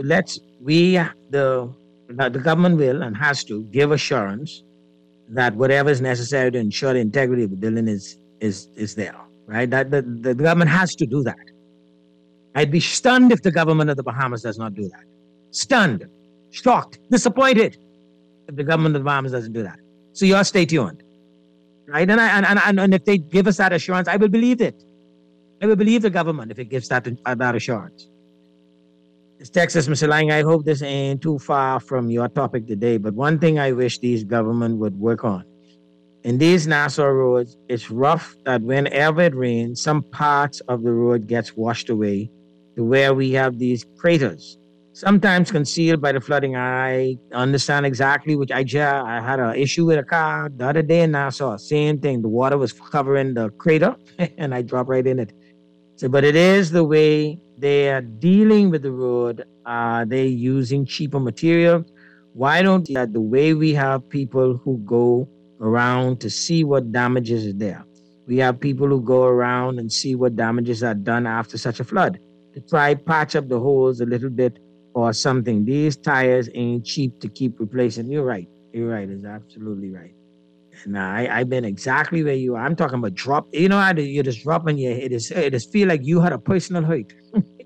the government will and has to give assurance that whatever is necessary to ensure the integrity of the building is there, right? That the government has to do that. I'd be stunned if the government of the Bahamas does not do that. Stunned, shocked, disappointed if the government of the Bahamas doesn't do that. So you all stay tuned, right? And if they give us that assurance, I will believe it. I will believe the government if it gives that assurance. It's Texas, Mr. Lang. I hope this ain't too far from your topic today, but one thing I wish these government would work on. In these Nassau roads, it's rough that whenever it rains, some parts of the road gets washed away to where we have these craters, sometimes concealed by the flooding. I understand exactly which I had an issue with a car the other day in Nassau. Same thing. The water was covering the crater and I dropped right in it. So, but it is the way they are dealing with the road. They're using cheaper material. Why don't the way we have people who go around to see what damages is there? We have people who go around and see what damages are done after such a flood to try patch up the holes a little bit or something. These tires ain't cheap to keep replacing. You're right. It's absolutely right. And I've been exactly where you are. I'm talking about drop. You know how you just drop and it just feel like you had a personal hurt.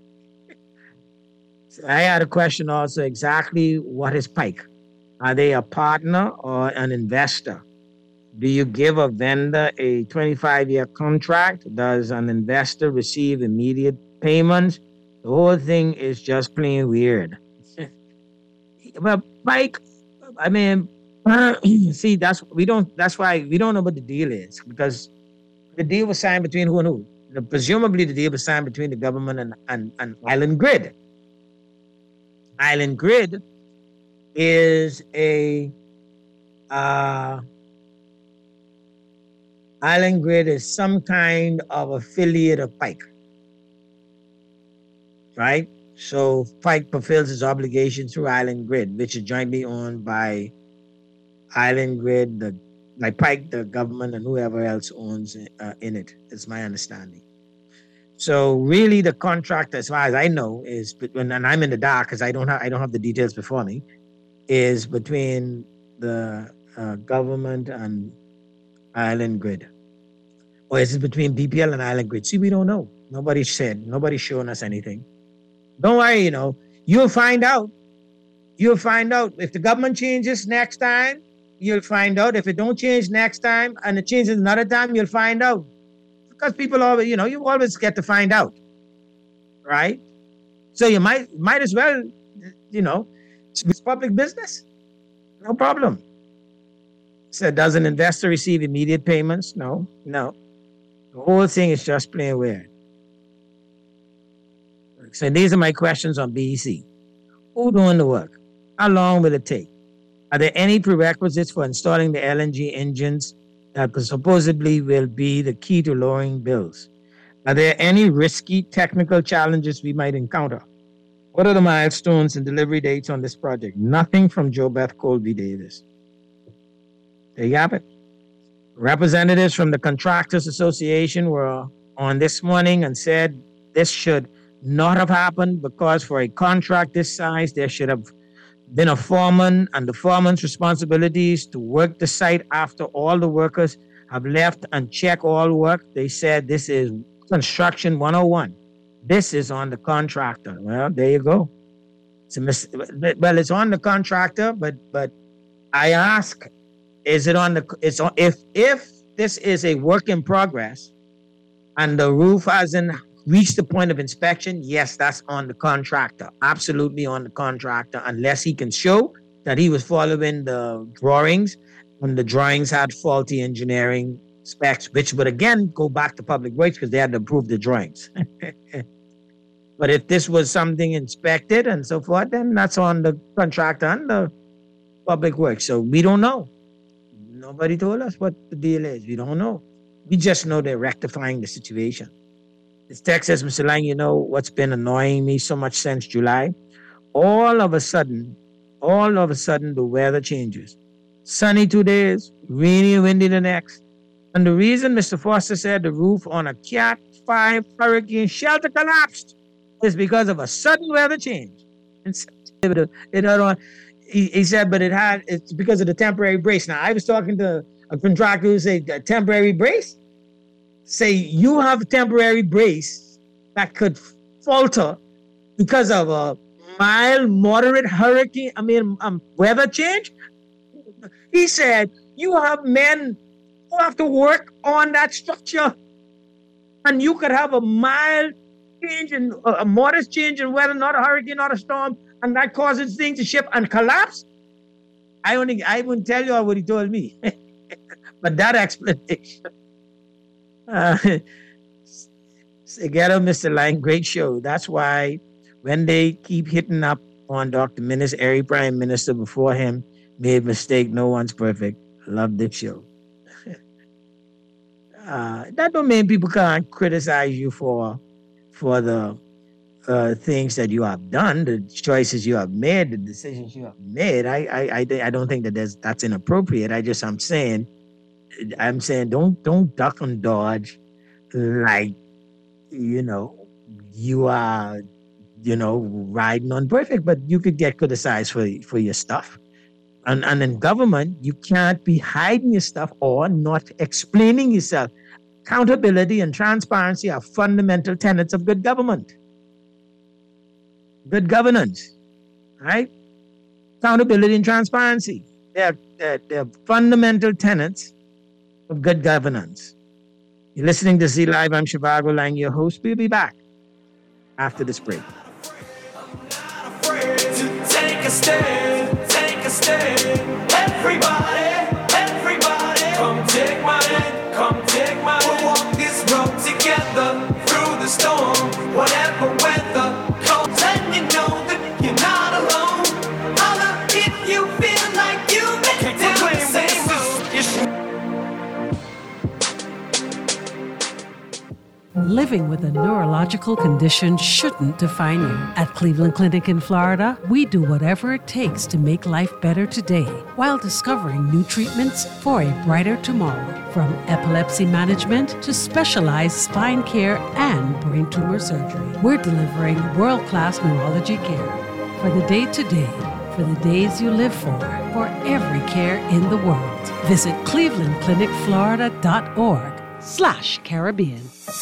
So I had a question also, exactly what is Pike? Are they a partner or an investor? Do you give a vendor a 25-year contract? Does an investor receive immediate payments? The whole thing is just plain weird. But Pike, I mean, that's why we don't know what the deal is, because the deal was signed between who and who? presumably the deal was signed between the government and Island Grid. Island Grid is some kind of affiliate of Pike, right? So Pike fulfills its obligation through Island Grid, which is jointly owned by Island Grid, by Pike, the government, and whoever else owns in it. It's my understanding. So really, the contract, as far as I know, is and I'm in the dark because I don't have the details before me, is between the government and Island Grid, or is it between BPL and Island Grid? See, we don't know. Nobody's showing us anything. Don't worry, you'll find out. You'll find out if the government changes next time. You'll find out. If it don't change next time and it changes another time, you'll find out. Because people always, you always get to find out, right? So you might as well, it's public business. No problem. So does an investor receive immediate payments? No. The whole thing is just plain weird. So these are my questions on BEC. Who's doing the work? How long will it take? Are there any prerequisites for installing the LNG engines that supposedly will be the key to lowering bills? Are there any risky technical challenges we might encounter? What are the milestones and delivery dates on this project? Nothing from JoBeth Colby Davis. There you have it. Representatives from the Contractors Association were on this morning and said this should not have happened because for a contract this size, there should have been a foreman, and the foreman's responsibilities to work the site after all the workers have left and check all work. They said this is construction 101. This is on the contractor. Well, there you go. It's on the contractor, but I ask, is it on the? If this is a work in progress, and the roof hasn't reached the point of inspection, yes, that's on the contractor. Absolutely on the contractor, unless he can show that he was following the drawings, and the drawings had faulty engineering specs, which would again go back to Public Works because they had to approve the drawings. But if this was something inspected and so forth, then that's on the contractor and the Public Works. So we don't know. Nobody told us what the deal is. We don't know. We just know they're rectifying the situation. This text says, Mr. Lang, what's been annoying me so much since July? All of a sudden, the weather changes. Sunny 2 days, rainy and windy the next. And the reason Mr. Foster said the roof on a Cat 5 hurricane shelter collapsed is because of a sudden weather change. He said, but it's because of the temporary brace. Now, I was talking to a contractor who said, a temporary brace? Say you have a temporary brace that could falter because of a mild, moderate hurricane, weather change. He said, you have men who have to work on that structure, and you could have a mild change in a modest change in weather, not a hurricane, not a storm, and that causes things to shift and collapse. I wouldn't tell you all what he told me, but that explanation. Get up, Mr. Lang, great show. That's why when they keep hitting up on Dr. Minnis, every prime minister before him made mistake. No one's perfect. I love this show. That don't mean people can't criticize you for the things that you have done, the choices you have made, the decisions you have made. I don't think that's inappropriate. I'm saying don't duck and dodge like you are riding on perfect, but you could get criticized for your stuff. And in government, you can't be hiding your stuff or not explaining yourself. Accountability and transparency are fundamental tenets of good government. Good governance, right? Accountability and transparency. They're fundamental tenets of good governance. You're listening to Z Live. I'm Shivago Lang, your host. We'll be back after this break. Take a stand. Everybody, come take my hand, we'll walk this road together. living with a neurological condition shouldn't define you. At Cleveland Clinic in Florida, we do whatever it takes to make life better today while discovering new treatments for a brighter tomorrow. From epilepsy management to specialized spine care and brain tumor surgery, we're delivering world-class neurology care for the day-to-day, for the days you live for every care in the world. Visit clevelandclinicflorida.org/Caribbean.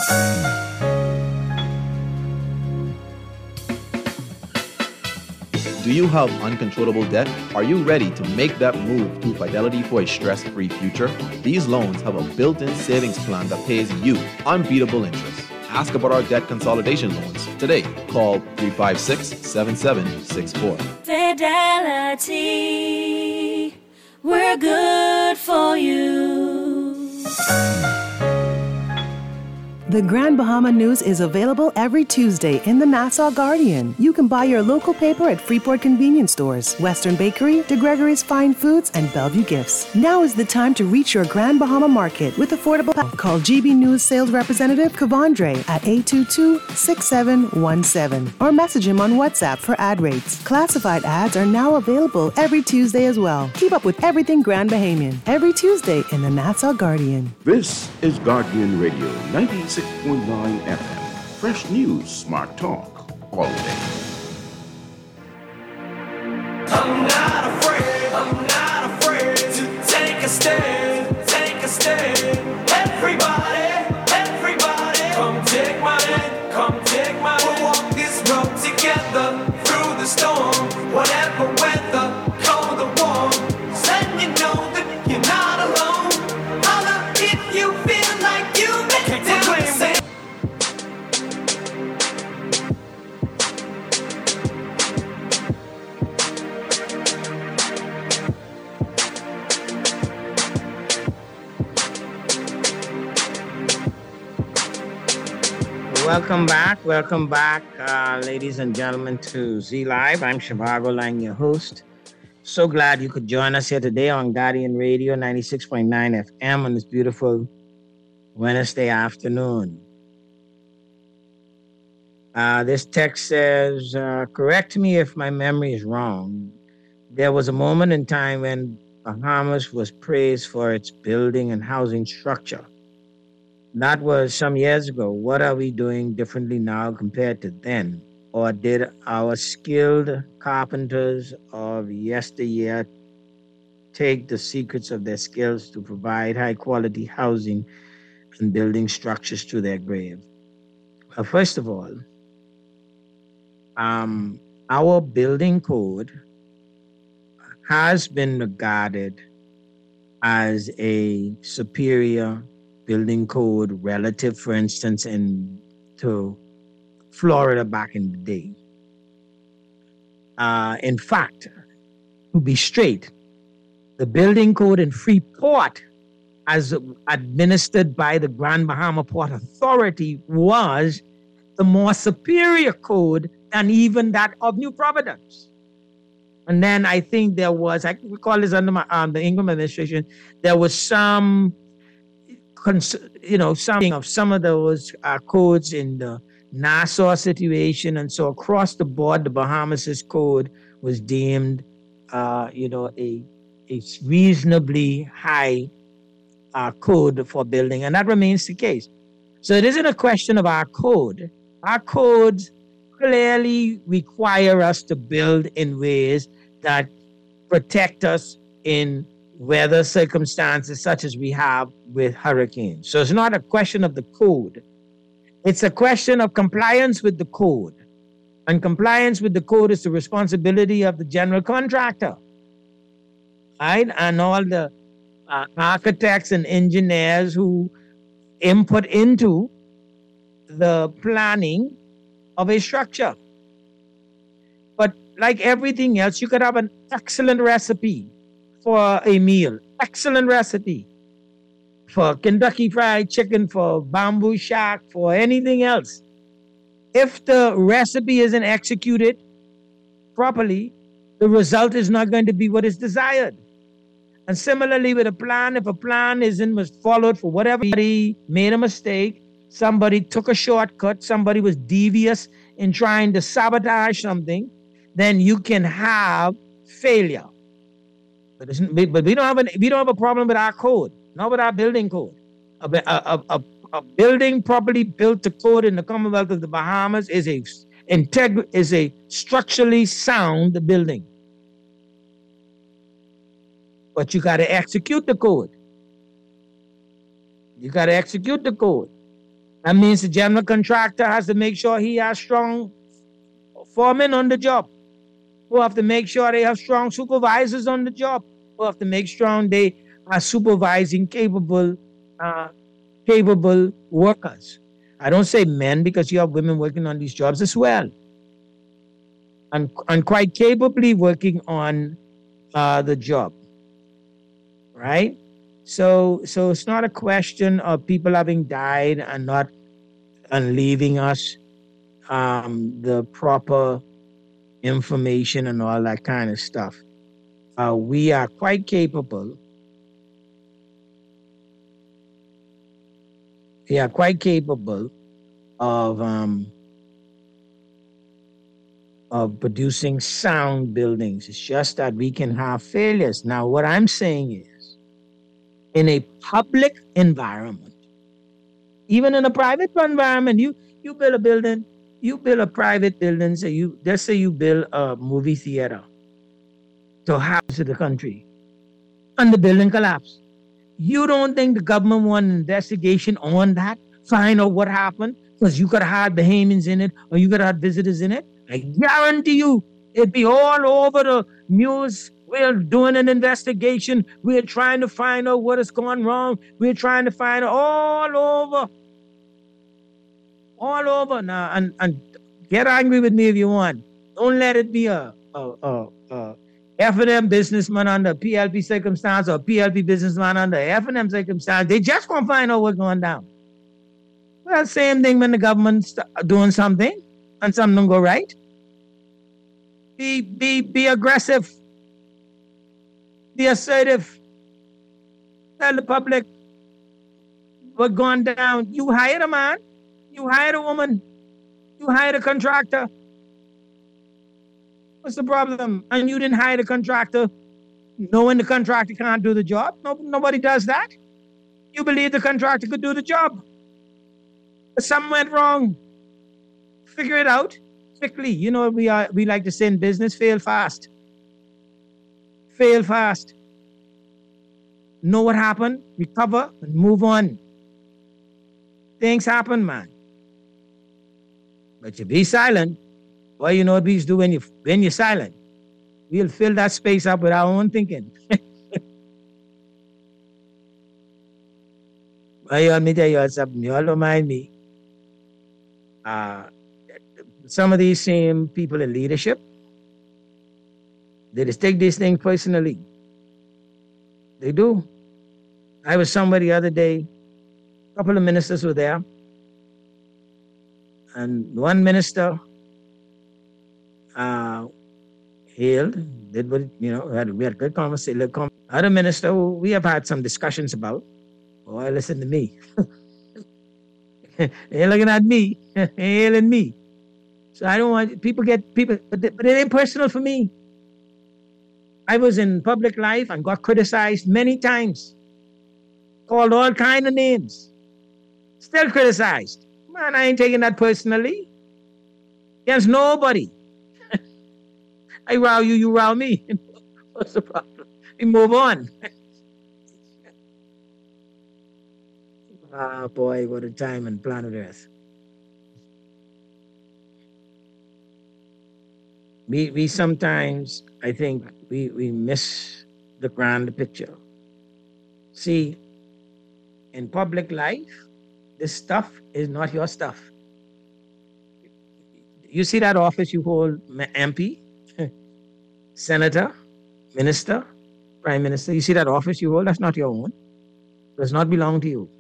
Do you have uncontrollable debt? Are you ready to make that move to Fidelity for a stress-free future? These loans have a built-in savings plan that pays you unbeatable interest. Ask about our debt consolidation loans today. Call 356-7764. Fidelity, we're good for you. The Grand Bahama News is available every Tuesday in the Nassau Guardian. You can buy your local paper at Freeport Convenience Stores, Western Bakery, DeGregory's Fine Foods, and Bellevue Gifts. Now is the time to reach your Grand Bahama Market with affordable. Call GB News Sales Representative Kavandre at 822-6717 or message him on WhatsApp for ad rates. Classified ads are now available every Tuesday as well. Keep up with everything Grand Bahamian every Tuesday in the Nassau Guardian. This is Guardian Radio 96.9 FM. Fresh news, smart talk, all day. I'm not afraid to take a stand, Everybody, come take my hand, We'll walk this road together through the storm, whatever weather, cold or warm. Let you know that you're not alone. Holla if you feel like you've been down the same. Welcome back, ladies and gentlemen, to Z Live. I'm Shivago Lang, your host. So glad you could join us here today on Guardian Radio 96.9 FM on this beautiful Wednesday afternoon. This text says, correct me if my memory is wrong. There was a moment in time when Bahamas was praised for its building and housing structure. That was some years ago. What are we doing differently now compared to then? Or did our skilled carpenters of yesteryear take the secrets of their skills to provide high-quality housing and building structures to their grave? Well, first of all, our building code has been regarded as a superior building code relative, for instance, to Florida back in the day. In fact, to be straight, the building code in Freeport, as administered by the Grand Bahama Port Authority, was the more superior code than even that of New Providence. And then I think there was, I recall this under the Ingram administration, there was some some of those codes in the Nassau situation, and so across the board, the Bahamas' code was deemed, a reasonably high code for building, and that remains the case. So it isn't a question of our code. Our codes clearly require us to build in ways that protect us in weather circumstances such as we have with hurricanes. So it's not a question of the code. It's a question of compliance with the code. And compliance with the code is the responsibility of the general contractor, right? And all the architects and engineers who input into the planning of a structure. But like everything else, you could have an excellent recipe for a meal, excellent recipe for Kentucky Fried Chicken, for Bamboo Shack, for anything else. If the recipe isn't executed properly, the result is not going to be what is desired. And similarly with a plan, if a plan was followed for whatever, somebody made a mistake, somebody took a shortcut, somebody was devious in trying to sabotage something, then you can have failure. But we don't have a problem with our code, not with our building code. A building properly built to code in the Commonwealth of the Bahamas is a structurally sound building. But you got to execute the code. You got to execute the code. That means the general contractor has to make sure he has strong foremen on the job. Who have to make sure they have strong supervisors on the job. Who have to make sure they are supervising capable workers. I don't say men because you have women working on these jobs as well. And quite capably working on the job. Right? So it's not a question of people having died and leaving us the proper information and all that kind of stuff. We are quite capable. We are quite capable of producing sound buildings. It's just that we can have failures. Now, what I'm saying is, in a public environment, even in a private environment, you build a building, you build a private building, let's say you build a movie theater to house the country, and the building collapsed. You don't think the government want an investigation on that, find out what happened? Because you could have had Bahamians in it, or you could have had visitors in it. I guarantee you, it'd be all over the news. We're doing an investigation. We're trying to find out what has gone wrong. We're trying to find out all over now. And get angry with me if you want. Don't let it be a F&M businessman under PLP circumstance or PLP businessman under F&M circumstance. They just gonna find out what's going down. Well, same thing when the government's doing something and something don't go right. Be aggressive. Be assertive. Tell the public what's going down. You hired a man. You hired a woman. You hired a contractor. What's the problem? And you didn't hire the contractor knowing the contractor can't do the job. Nobody does that. You believe the contractor could do the job. But something went wrong. Figure it out quickly. You know, we like to say in business, fail fast. Fail fast. Know what happened, recover, and move on. Things happen, man. But you be silent. Well, you know what bees do when you're silent? We'll fill that space up with our own thinking. Well, let me tell you something. You all don't mind me. Some of these same people in leadership, they just take these things personally. They do. I was somewhere the other day, a couple of ministers were there. And one minister hailed, did what, we had a good conversation. Other minister who we have had some discussions about, boy, listen to me. They're looking at me, hailing me. So I don't want people, but it ain't personal for me. I was in public life and got criticized many times. Called all kind of names. Still criticized. Man, I ain't taking that personally. Against nobody. I row you, you row me. What's the problem? We move on. Ah, boy, what a time on planet Earth. We sometimes, I think, we miss the grand picture. See, in public life, this stuff is not your stuff. You see that office you hold, MP, senator, minister, prime minister, you see that office you hold, that's not your own. It does not belong to you.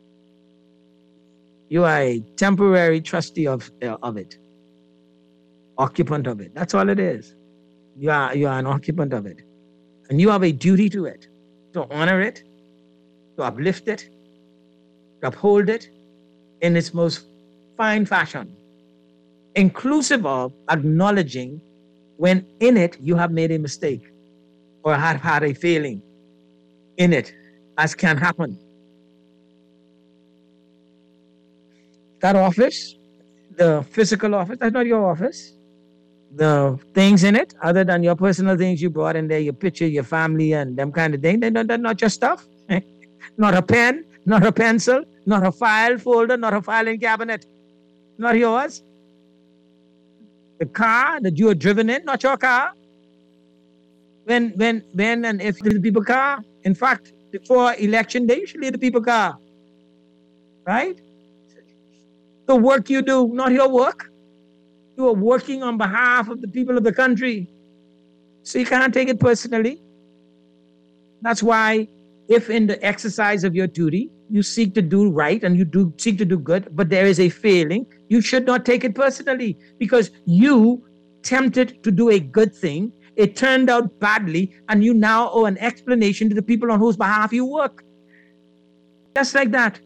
You are a temporary trustee of it, occupant of it. That's all it is. You are an occupant of it. And you have a duty to it, to honor it, to uplift it, to uphold it, in its most fine fashion, inclusive of acknowledging when in it you have made a mistake or have had a failing in it, as can happen. That office, the physical office, that's not your office. The things in it, other than your personal things you brought in there, your picture, your family, and them kind of things, they're not your stuff. Not a pen, not a pencil, not a file folder, not a filing cabinet. Not yours. The car that you are driven in, not your car. When and if the people car, in fact, before election day, you should leave the people car. Right? The work you do, not your work. You are working on behalf of the people of the country. So you can't take it personally. That's why if in the exercise of your duty, you seek to do right and you seek to do good, but there is a failing, you should not take it personally because you tempted to do a good thing. It turned out badly, and you now owe an explanation to the people on whose behalf you work. Just like that.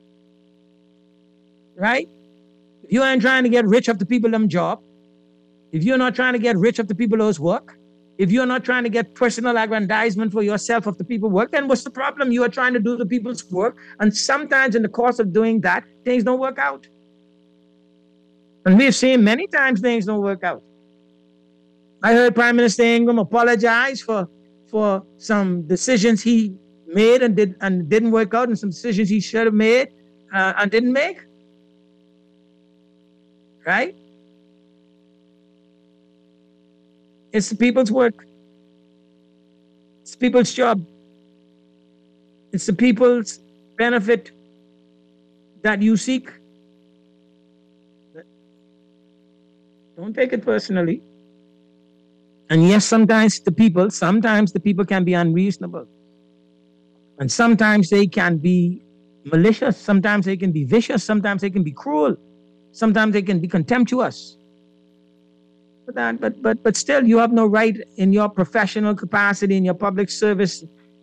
Right? If you ain't trying to get rich off the people them job, if you're not trying to get rich off the people whose work, if you're not trying to get personal aggrandizement for yourself of the people work, then what's the problem? You are trying to do the people's work, and sometimes in the course of doing that, things don't work out. And we've seen many times things don't work out. I heard Prime Minister Ingram apologize for some decisions he made and didn't work out, and some decisions he should have made and didn't make. Right? It's the people's work. It's the people's job. It's the people's benefit that you seek. Don't take it personally. And yes, sometimes the people can be unreasonable. And sometimes they can be malicious. Sometimes they can be vicious. Sometimes they can be cruel. Sometimes they can be contemptuous. But still, you have no right in your professional capacity, in your public service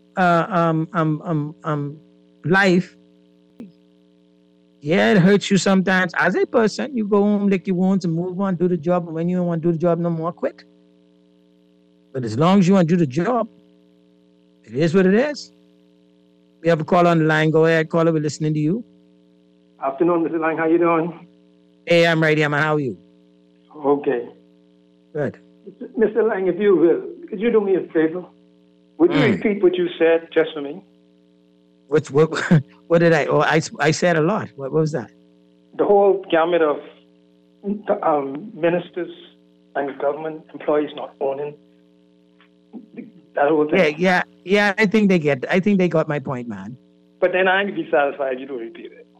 life. Yeah, it hurts you sometimes. As a person, you go home, lick your wounds, and move on, do the job. And when you don't want to do the job no more, quit. But as long as you want to do the job, it is what it is. We have a call on the line. Go ahead, caller. We're listening to you. Afternoon, Mr. Lang. How you doing? Hey, I'm right here, man. How are you? Okay. Good. Mr. Lang, if you will, could you do me a favor? Would you repeat what you said just for me? What did I? Oh, I said a lot. What was that? The whole gamut of ministers and government employees not owning that whole thing. Yeah. I think they got my point, man. But then I can be satisfied if you don't repeat it.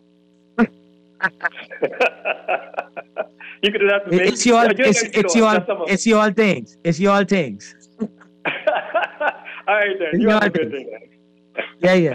You could do that to me. It's your things. It's your things. All right, then. You have a good thing, then. Yeah.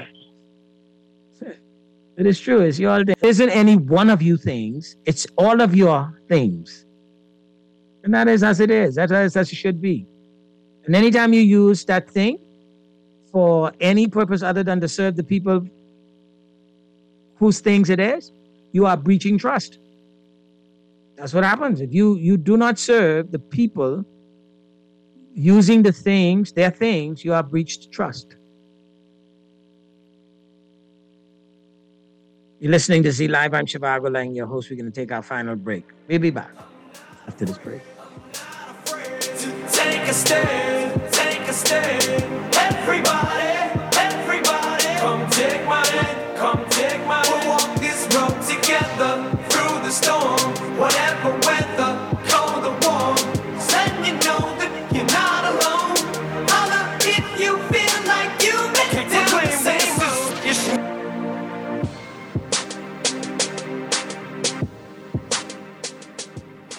It is true. It's your thing. It isn't any one of you things. It's all of your things. And that is as it is. That is as it should be. And anytime you use that thing for any purpose other than to serve the people whose things it is, you are breaching trust. That's what happens. If you do not serve the people using their things, you are breached trust. You're listening to Z Live. I'm Shivago Lang, your host. We're going to take our final break. We'll be back after this break. Take a stand, everybody, come take my hand, we'll walk this road together, through the storm, whatever weather, cold or warm, letting you know that you're not alone, holla if you feel like you've been down the same road.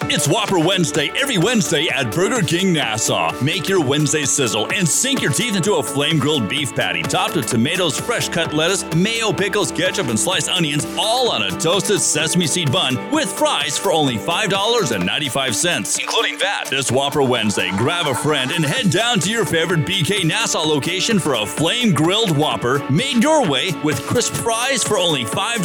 It's Whopper Wednesday every Wednesday at Burger King Nassau. Make your Wednesday sizzle and sink your teeth into a flame-grilled beef patty topped with tomatoes, fresh-cut lettuce, mayo, pickles, ketchup, and sliced onions, all on a toasted sesame seed bun with fries for only $5.95, including VAT. This Whopper Wednesday, grab a friend and head down to your favorite BK Nassau location for a flame-grilled Whopper made your way with crisp fries for only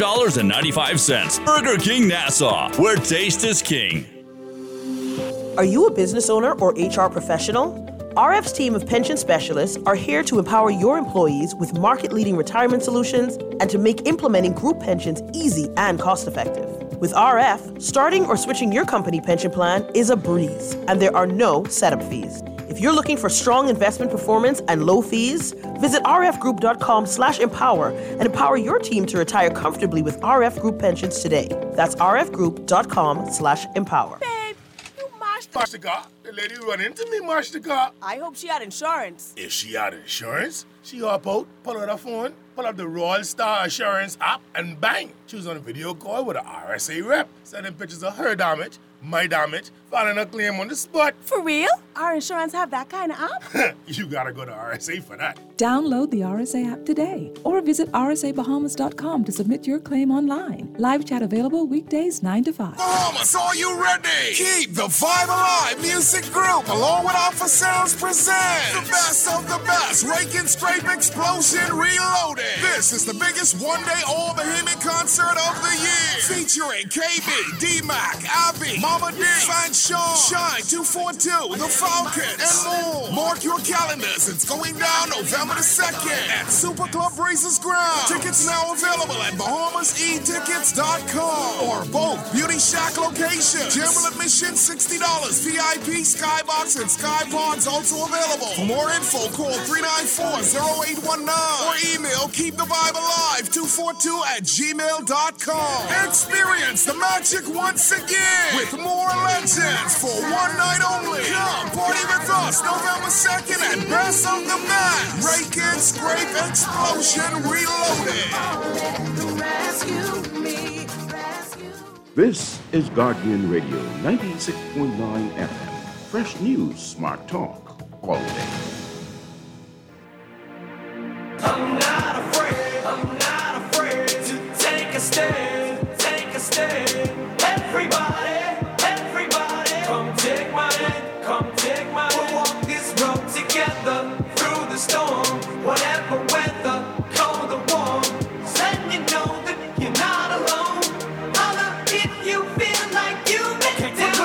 $5.95. Burger King Nassau, where taste is king. Are you a business owner or HR professional? RF's team of pension specialists are here to empower your employees with market-leading retirement solutions and to make implementing group pensions easy and cost-effective. With RF, starting or switching your company pension plan is a breeze, and there are no setup fees. If you're looking for strong investment performance and low fees, visit rfgroup.com/empower and empower your team to retire comfortably with RF Group Pensions today. That's rfgroup.com/empower. Mash the car. The lady run into me, mash the car. I hope she had insurance. If she had insurance, she hop out, pull out her phone, pull up the Royal Star Assurance app, and bang, she was on a video call with an RSA rep, sending pictures of her damage, my damage, filing a claim on the spot. For real? Our insurance have that kind of app? You gotta go to RSA for that. Download the RSA app today or visit rsabahamas.com to submit your claim online. Live chat available weekdays 9 to 5. Bahamas, are you ready? Keep the vibe alive. Music Group, along with Alpha Sounds, presents the best of the best. Rake and Scrape Explosion Reloaded. This is the biggest one-day all-Bahamian concert of the year. Featuring KB, D-Mac, Abby, Mama D, Fan Sean, Shine 242, The Falcons, and more. Mark your calendars. It's going down November the 2nd at Super Club Racers Ground. Tickets now available at BahamasEtickets.com or both Beauty Shack locations. General admission $60. VIP, Skybox, and Skypods also available. For more info, call 394-0819 or email keepthevibealive242@gmail.com. Experience the magic once again with more legends for one night only. Come party with us November 2nd at Best of the Mass. Rake and Scrape Explosion Reloaded. This is Guardian Radio 96.9 FM. Fresh news, smart talk, all day. I'm not afraid to take a stand, Everybody, come take my hand, We'll walk this road together through the storm, whatever weather, cold or warm. Letting you know that you're not alone. Holler if you feel like you make it down.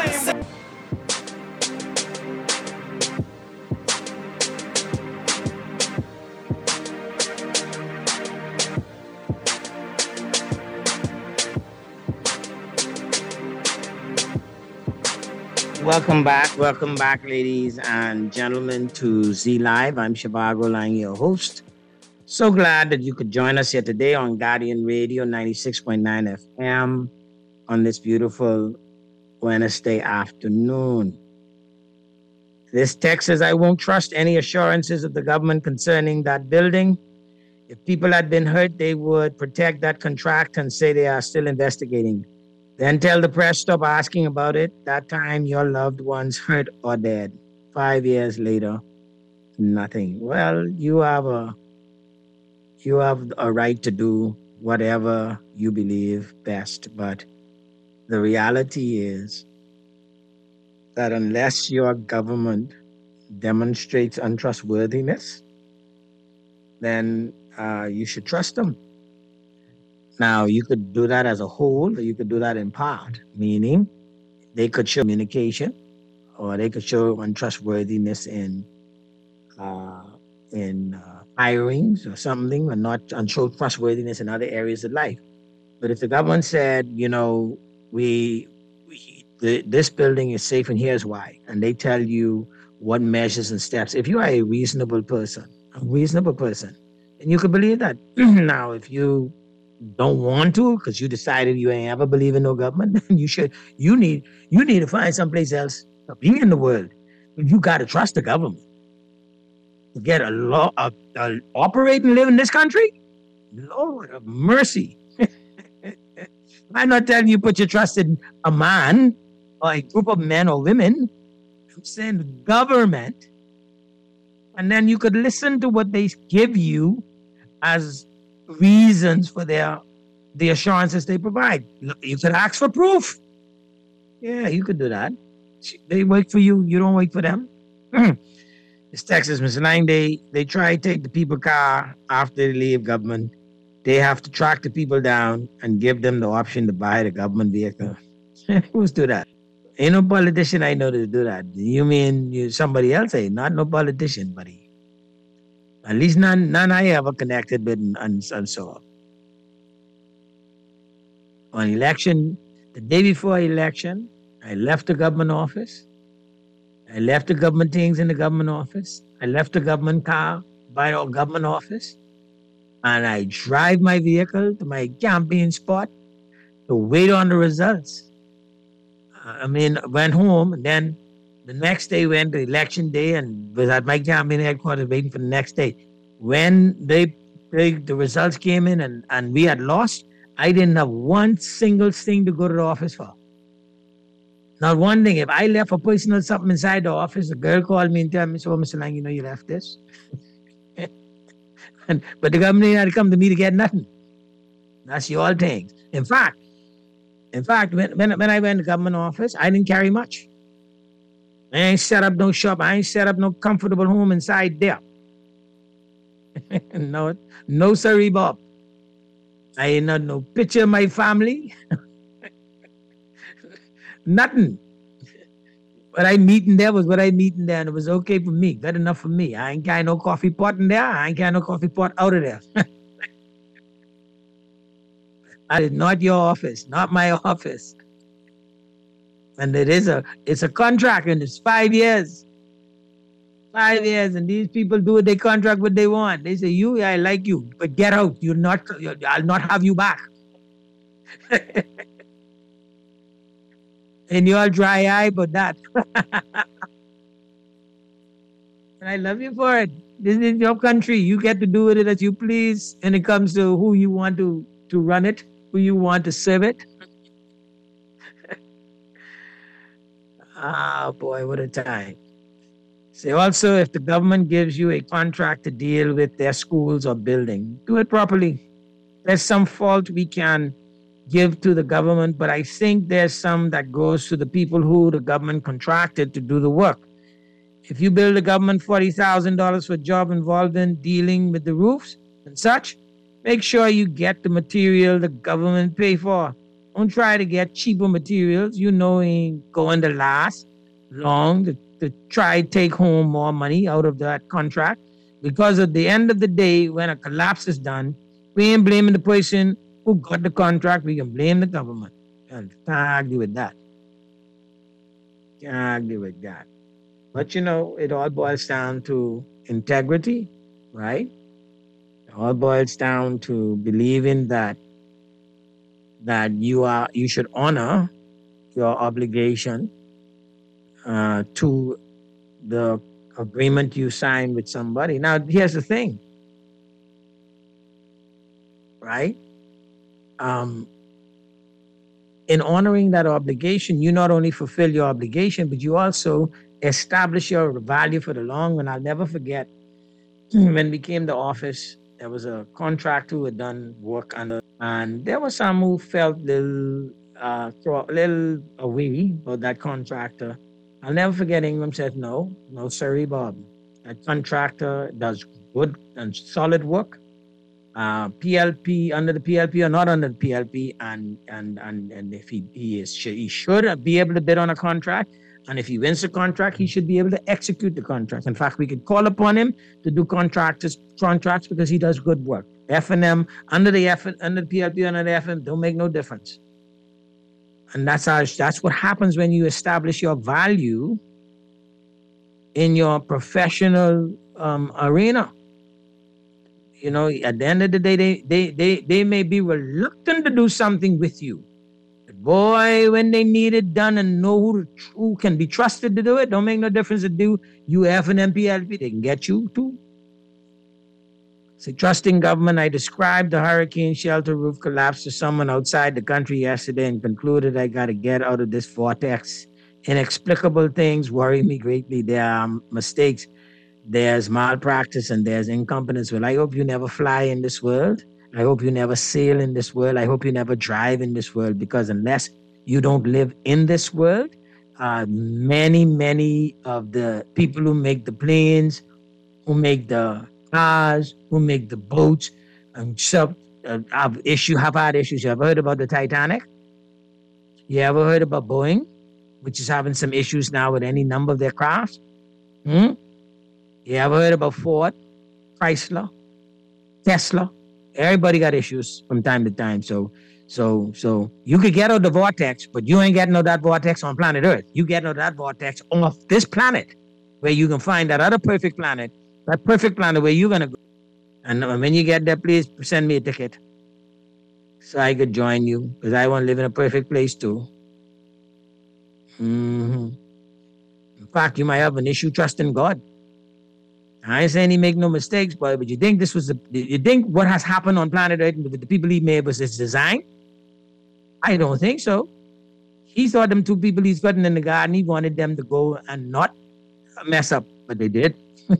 Welcome back, ladies and gentlemen, to Z Live. I'm Shivago Lang, your host. So glad that you could join us here today on Guardian Radio 96.9 FM on this beautiful Wednesday afternoon. This text says, I won't trust any assurances of the government concerning that building. If people had been hurt, they would protect that contract and say they are still investigating. Then tell the press, stop asking about it. That time your loved ones hurt or dead. 5 years later, nothing. Well, you have a right to do whatever you believe best. But the reality is that unless your government demonstrates untrustworthiness, then you should trust them. Now, you could do that as a whole, or you could do that in part, meaning they could show communication, or they could show untrustworthiness in hirings or something, or not and show trustworthiness in other areas of life. But if the government said, this building is safe and here's why, and they tell you what measures and steps, if you are a reasonable person, then you could believe that. Now, if you don't want to because you decided you ain't ever believe in no government, then you need to find someplace else to be in the world. You got to trust the government to get a law operate and live in this country. Lord of mercy. I'm not telling you put your trust in a man, or a group of men or women who send government, and then you could listen to what they give you as reasons for the assurances they provide. You could ask for proof. Yeah, you could do that. They work for you. You don't work for them. It's Texas, Mr. Lang. They try to take the people car after they leave government. They have to track the people down and give them the option to buy the government vehicle. Who's do that? Ain't no politician I know to do that. You mean somebody else? Not no politician, buddy. At least none I ever connected with and so on election, the day before election, I left the government office. I left the government things in the government office. I left the government car by the government office. And I drive my vehicle to my campaign spot to wait on the results. Went home, and then the next day went to election day and was at my campaign headquarters waiting for the next day. When the results came in and we had lost, I didn't have one single thing to go to the office for. Not one thing. If I left a personal something inside the office, a girl called me and told me, so Mr. Lang, you left this. But the government had to come to me to get nothing. That's your things. In fact, when I went to the government office, I didn't carry much. I ain't set up no shop. I ain't set up no comfortable home inside there. No sorry, Bob. I ain't not no picture of my family. Nothing. What I meeting there was what I meeting there, and it was okay for me. Good enough for me. I ain't got no coffee pot in there. I ain't got no coffee pot out of there. That is not your office, not my office. And it's a contract, and it's 5 years. 5 years, and these people do what they contract what they want. They say, I like you, but get out. I'll not have you back. And you're all dry eye but that. And I love you for it. This is your country. You get to do with it as you please. And it comes to who you want to run it, who you want to serve it. Boy, what a time. Say also, if the government gives you a contract to deal with their schools or building, do it properly. There's some fault we can give to the government, but I think there's some that goes to the people who the government contracted to do the work. If you bill the government $40,000 for a job involved in dealing with the roofs and such, make sure you get the material the government pay for. Don't try to get cheaper materials you know ain't going to last long to try to take home more money out of that contract. Because at the end of the day, when a collapse is done, we ain't blaming the person who got the contract. We can blame the government. And can't argue with that. Can't argue with that. But it all boils down to integrity, right? It all boils down to believing that you should honor your obligation to the agreement you signed with somebody. Now, here's the thing, right? In honoring that obligation, you not only fulfill your obligation, but you also establish your value for the long run. I'll never forget when we came to office, there was a contractor who had done work under, and there was some who felt a little away about that contractor. I'll never forget Ingram said, no, sorry, Bob. That contractor does good and solid work. PLP, under the PLP or not under the PLP, and if he should be able to bid on a contract, and if he wins the contract, he should be able to execute the contract. In fact, we could call upon him to do contracts because he does good work. F&M, under the PLP, under the FM, don't make no difference. And that's what happens when you establish your value in your professional arena. At the end of the day, they may be reluctant to do something with you. But boy, when they need it done and know who can be trusted to do it, don't make no difference to do you F&M PLP. They can get you too. So trusting government, I described the hurricane shelter roof collapse to someone outside the country yesterday and concluded I got to get out of this vortex Inexplicable things worry me greatly. There are mistakes, there's malpractice, and there's incompetence. Well, I hope you never fly in this world. I hope you never sail in this world. I hope you never drive in this world, because unless you don't live in this world, many of the people who make the planes, who make the cars, who make the boats, have had issues. You ever heard about the Titanic? You ever heard about Boeing, which is having some issues now with any number of their crafts? You ever heard about Ford, Chrysler, Tesla? Everybody got issues from time to time. So you could get out of the vortex, but you ain't getting out of that vortex on planet Earth. You getting out of that vortex off this planet, where you can find that other perfect planet where you're going to go. And when you get there, please send me a ticket so I could join you, because I want to live in a perfect place too. In fact, you might have an issue trusting God. I ain't saying he make no mistakes, boy, but you think you think what has happened on planet Earth with the people he made was his design? I don't think so. He thought them two people he's gotten in the garden, he wanted them to go and not mess up, but they did.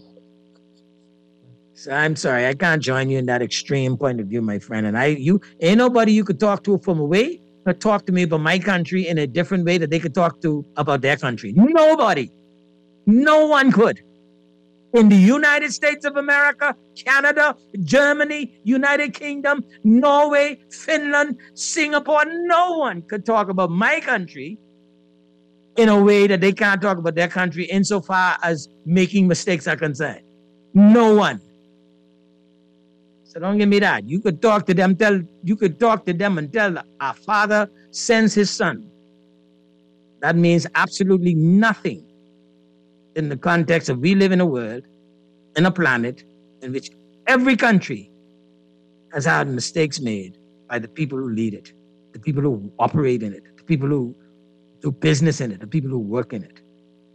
So I'm sorry, I can't join you in that extreme point of view, my friend. And you ain't nobody you could talk to from away or talk to me about my country in a different way that they could talk to about their country. Nobody. No one could. In the United States of America, Canada, Germany, United Kingdom, Norway, Finland, Singapore, no one could talk about my country in a way that they can't talk about their country insofar as making mistakes are concerned. No one. So don't give me that. You could talk to them, and tell our Father sends his Son. That means absolutely nothing in the context of we live in a world, in a planet in which every country has had mistakes made by the people who lead it, the people who operate in it, the people who do business in it, the people who work in it.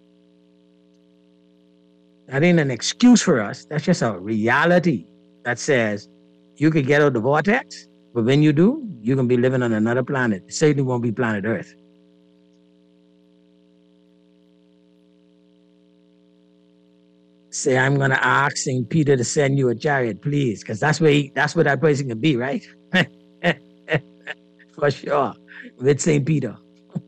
That ain't an excuse for us. That's just a reality that says you could get out of the vortex, but when you do, you can be living on another planet. It certainly won't be planet Earth. Say, I'm going to ask St. Peter to send you a chariot, please, because that's where that person can be, right? For sure, with St. Peter.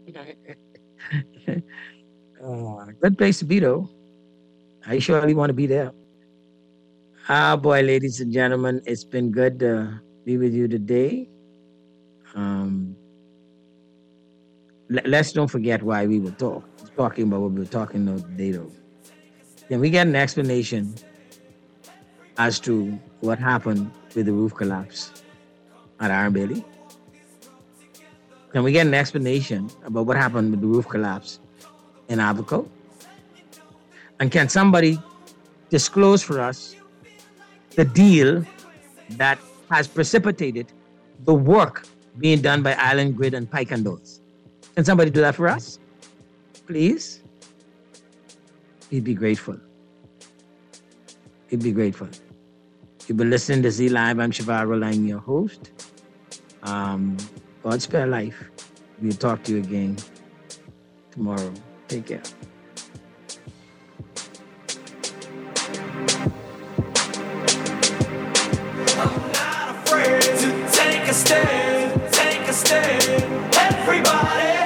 Good place to be, though. I surely want to be there. Boy, ladies and gentlemen, it's been good to be with you today. Let's don't forget why we were talking about what we were talking about today, though. Can we get an explanation as to what happened with the roof collapse at Iron Bailey? Can we get an explanation about what happened with the roof collapse in Abaco? And can somebody disclose for us the deal that has precipitated the work being done by Island Grid and Pike and Dawes? Can somebody do that for us? Please? We'd be grateful. We'd be grateful. You've been listening to Z Live. I'm Shavar. I'm your host. God spare life. We'll talk to you again tomorrow. Take care. I'm not afraid to take a stand, everybody.